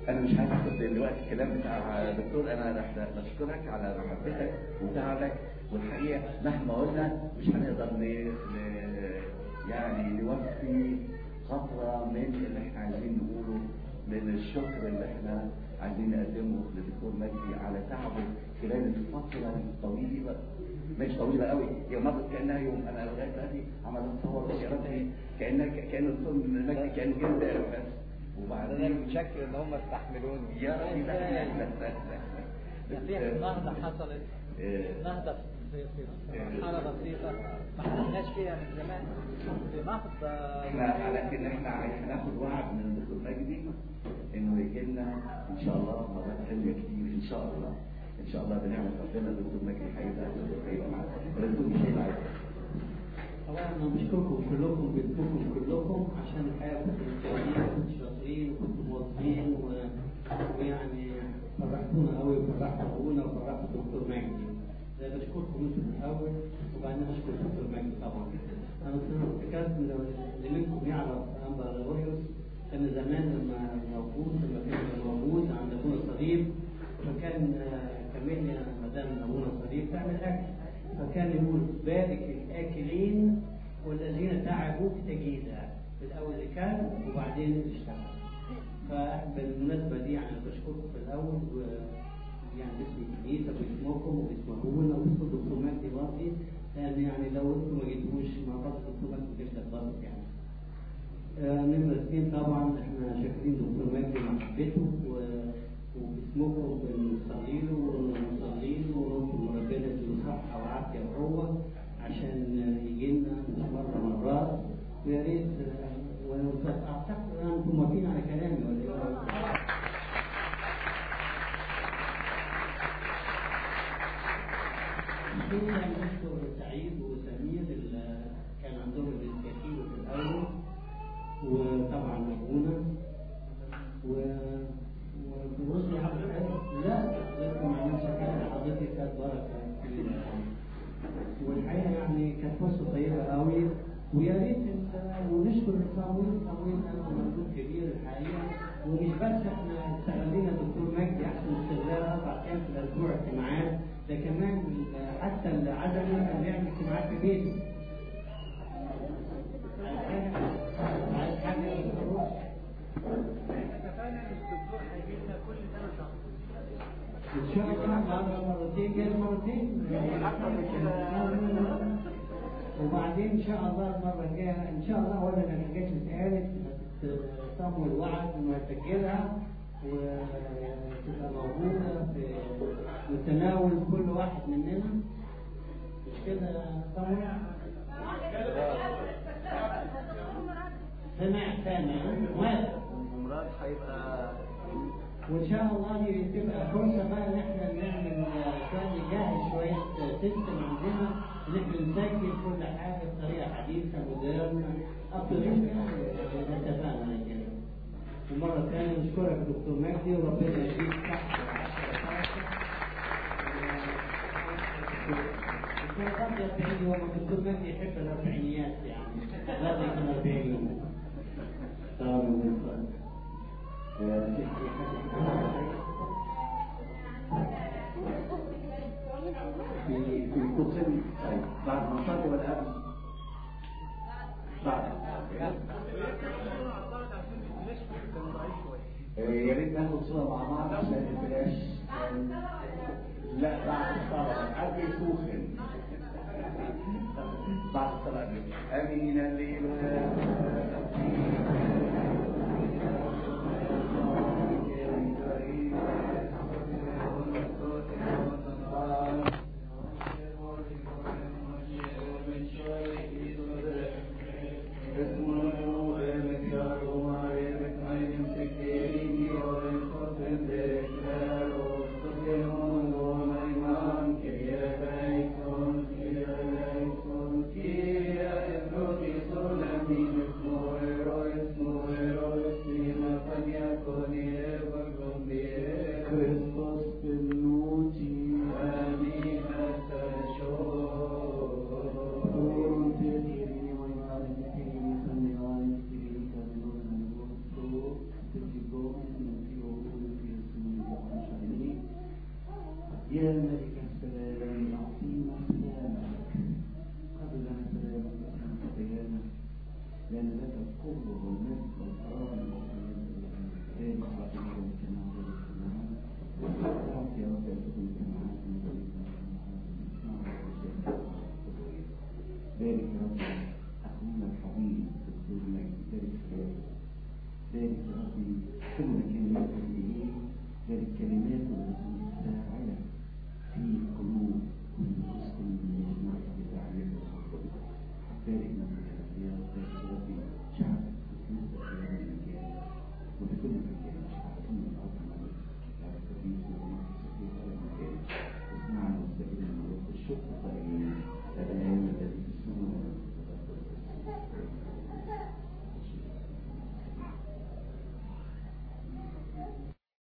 انا مش عايز اخد دلوقتي الكلام بتاع دكتور، انا رح نشكرك على محبتك وتعبك، والحقيقه مهما قلنا مش هنقدر ن... يعني نوفي قطره من اللي احنا عايزين نقوله، من الشكر اللي احنا عايزين نقدمه للدكتور مجدي على تعبه خلال الفتره الطويله، مش طويله قوي، هي مرت كانها يوم. انا لغايه دلوقتي عمال اتصور راسي كانها كان الدكتور مجدي كان جه امبارح بس، وبعدين انا متشكر ان هم استحملوني. يا رب لا لا في نهضة حصلت، نهضة في في مرحلة بسيطة ما حسناش فيها من زمان، في نهضة. احنا لكن احنا هناخد وعد من الدكتور مجدي انه يجي لنا ان شاء الله مرات ثانيه كتير ان شاء الله، ان شاء الله بنعمة ربنا الدكتور مجدي هيبقى هيبقى معانا. الدكتور مش هيبقى عايز. طبعا انا بشكركم كلكم باسمكم كلكم عشان الحقيقه كنتوا مجتهدين وكنتوا شاطرين وكنتوا موظفين ويعني فرحتونا قوي وفرحتوا ابونا وفرحتوا الدكتور مجدي. بشكركم انتوا في الاول وبعدين اشكر الدكتور مجدي طبعا. انا افتكرت اللي منكم يعرف انبا غريغوريوس كان زمان لما موجود لما كان موجود عند ابونا الصليب، فكان كاميليا مدام ابونا الصليب تعمل اكل، فكان يقول بارك الاكلين والذين تعبوا تجيدا، الاول اللي كان وبعدين اللي اشتغل. فبالمناسبه دي يعني بشكركم في الاول يعني باسم الكنيسه وباسمكم وباسم ابونا وباسم الدكتور مجدي برضه، لان يعني لو انتم ما جيتوش مع بعض الدكتور مجدي جدا برضه يعني. آه نمرة اثنين طبعا احنا شاكرين دكتور مجدي محبته وباسمكم بنصلي له ونصلي له ونطلب ربنا يديله صحه وعافيه وقوه عشان يجي لنا مره مرات، ويا ريت واعتقد انتم موافقين على كلامي ولا ايه؟ كنا نشكر سعيد وسمير اللي كان عندهم الكثير في الاول، وطبعا ابونا و وبصي لا لكم ما عملش كده، حضرتك كانت بركه كبيره والحقيقه يعني كانت فرصه طيبه قوي، ويا ريت ونشكر صامويل صامويل انا مجهود كبير الحقيقه، ومش بس احنا استغلينا الدكتور مجدي احسن استغلال اربع ايام في الاسبوع اجتماعات، ده كمان حتى العدمي كان بيعمل اجتماعات في بيته. عايز حاجه تروح ان شاء الله بعد مرتين جاي مرتين وبعدين ان شاء الله المره الجايه ان شاء الله ولا النتيجات اتقالت صاموا الوعد انه يسجلها وتبقى موجوده في متناول كل واحد مننا، مش كده صاموا؟ سمع سامع موافق. مراد هيبقى وان شاء الله دي تبقى فرصه بقى ان احنا نعمل شويه نجهز شويه سيستم عندنا ان احنا نسجل كل حاجه بطريقه حديثه مودرن ابديت اتفقنا كده. ومره ثانيه نشكرك دكتور مجدي وربنا يديك صحه وعافيه. الدكتور مجدي أربعين يوم، الدكتور مجدي يحب الاربعينيات يعني لازم يكون أربعين يوم. تمام. في في القسم بعد ما صلي ولا قبل؟ بعد. يا ريت ناخد صورة مع بعض عشان الفلاش. لا بعد الصلاة قبل يسوخن. بعد الصلاة أمين الليل. Amen. ربي كل كلمات هذه غير الكلمات المتفاعلة في قلوب ونفوس كل من يسمع بتعليم الرب. بارك لنا يا رب، بارك ربي شعبك وكنيستك في هذا المكان وفي كل مكان.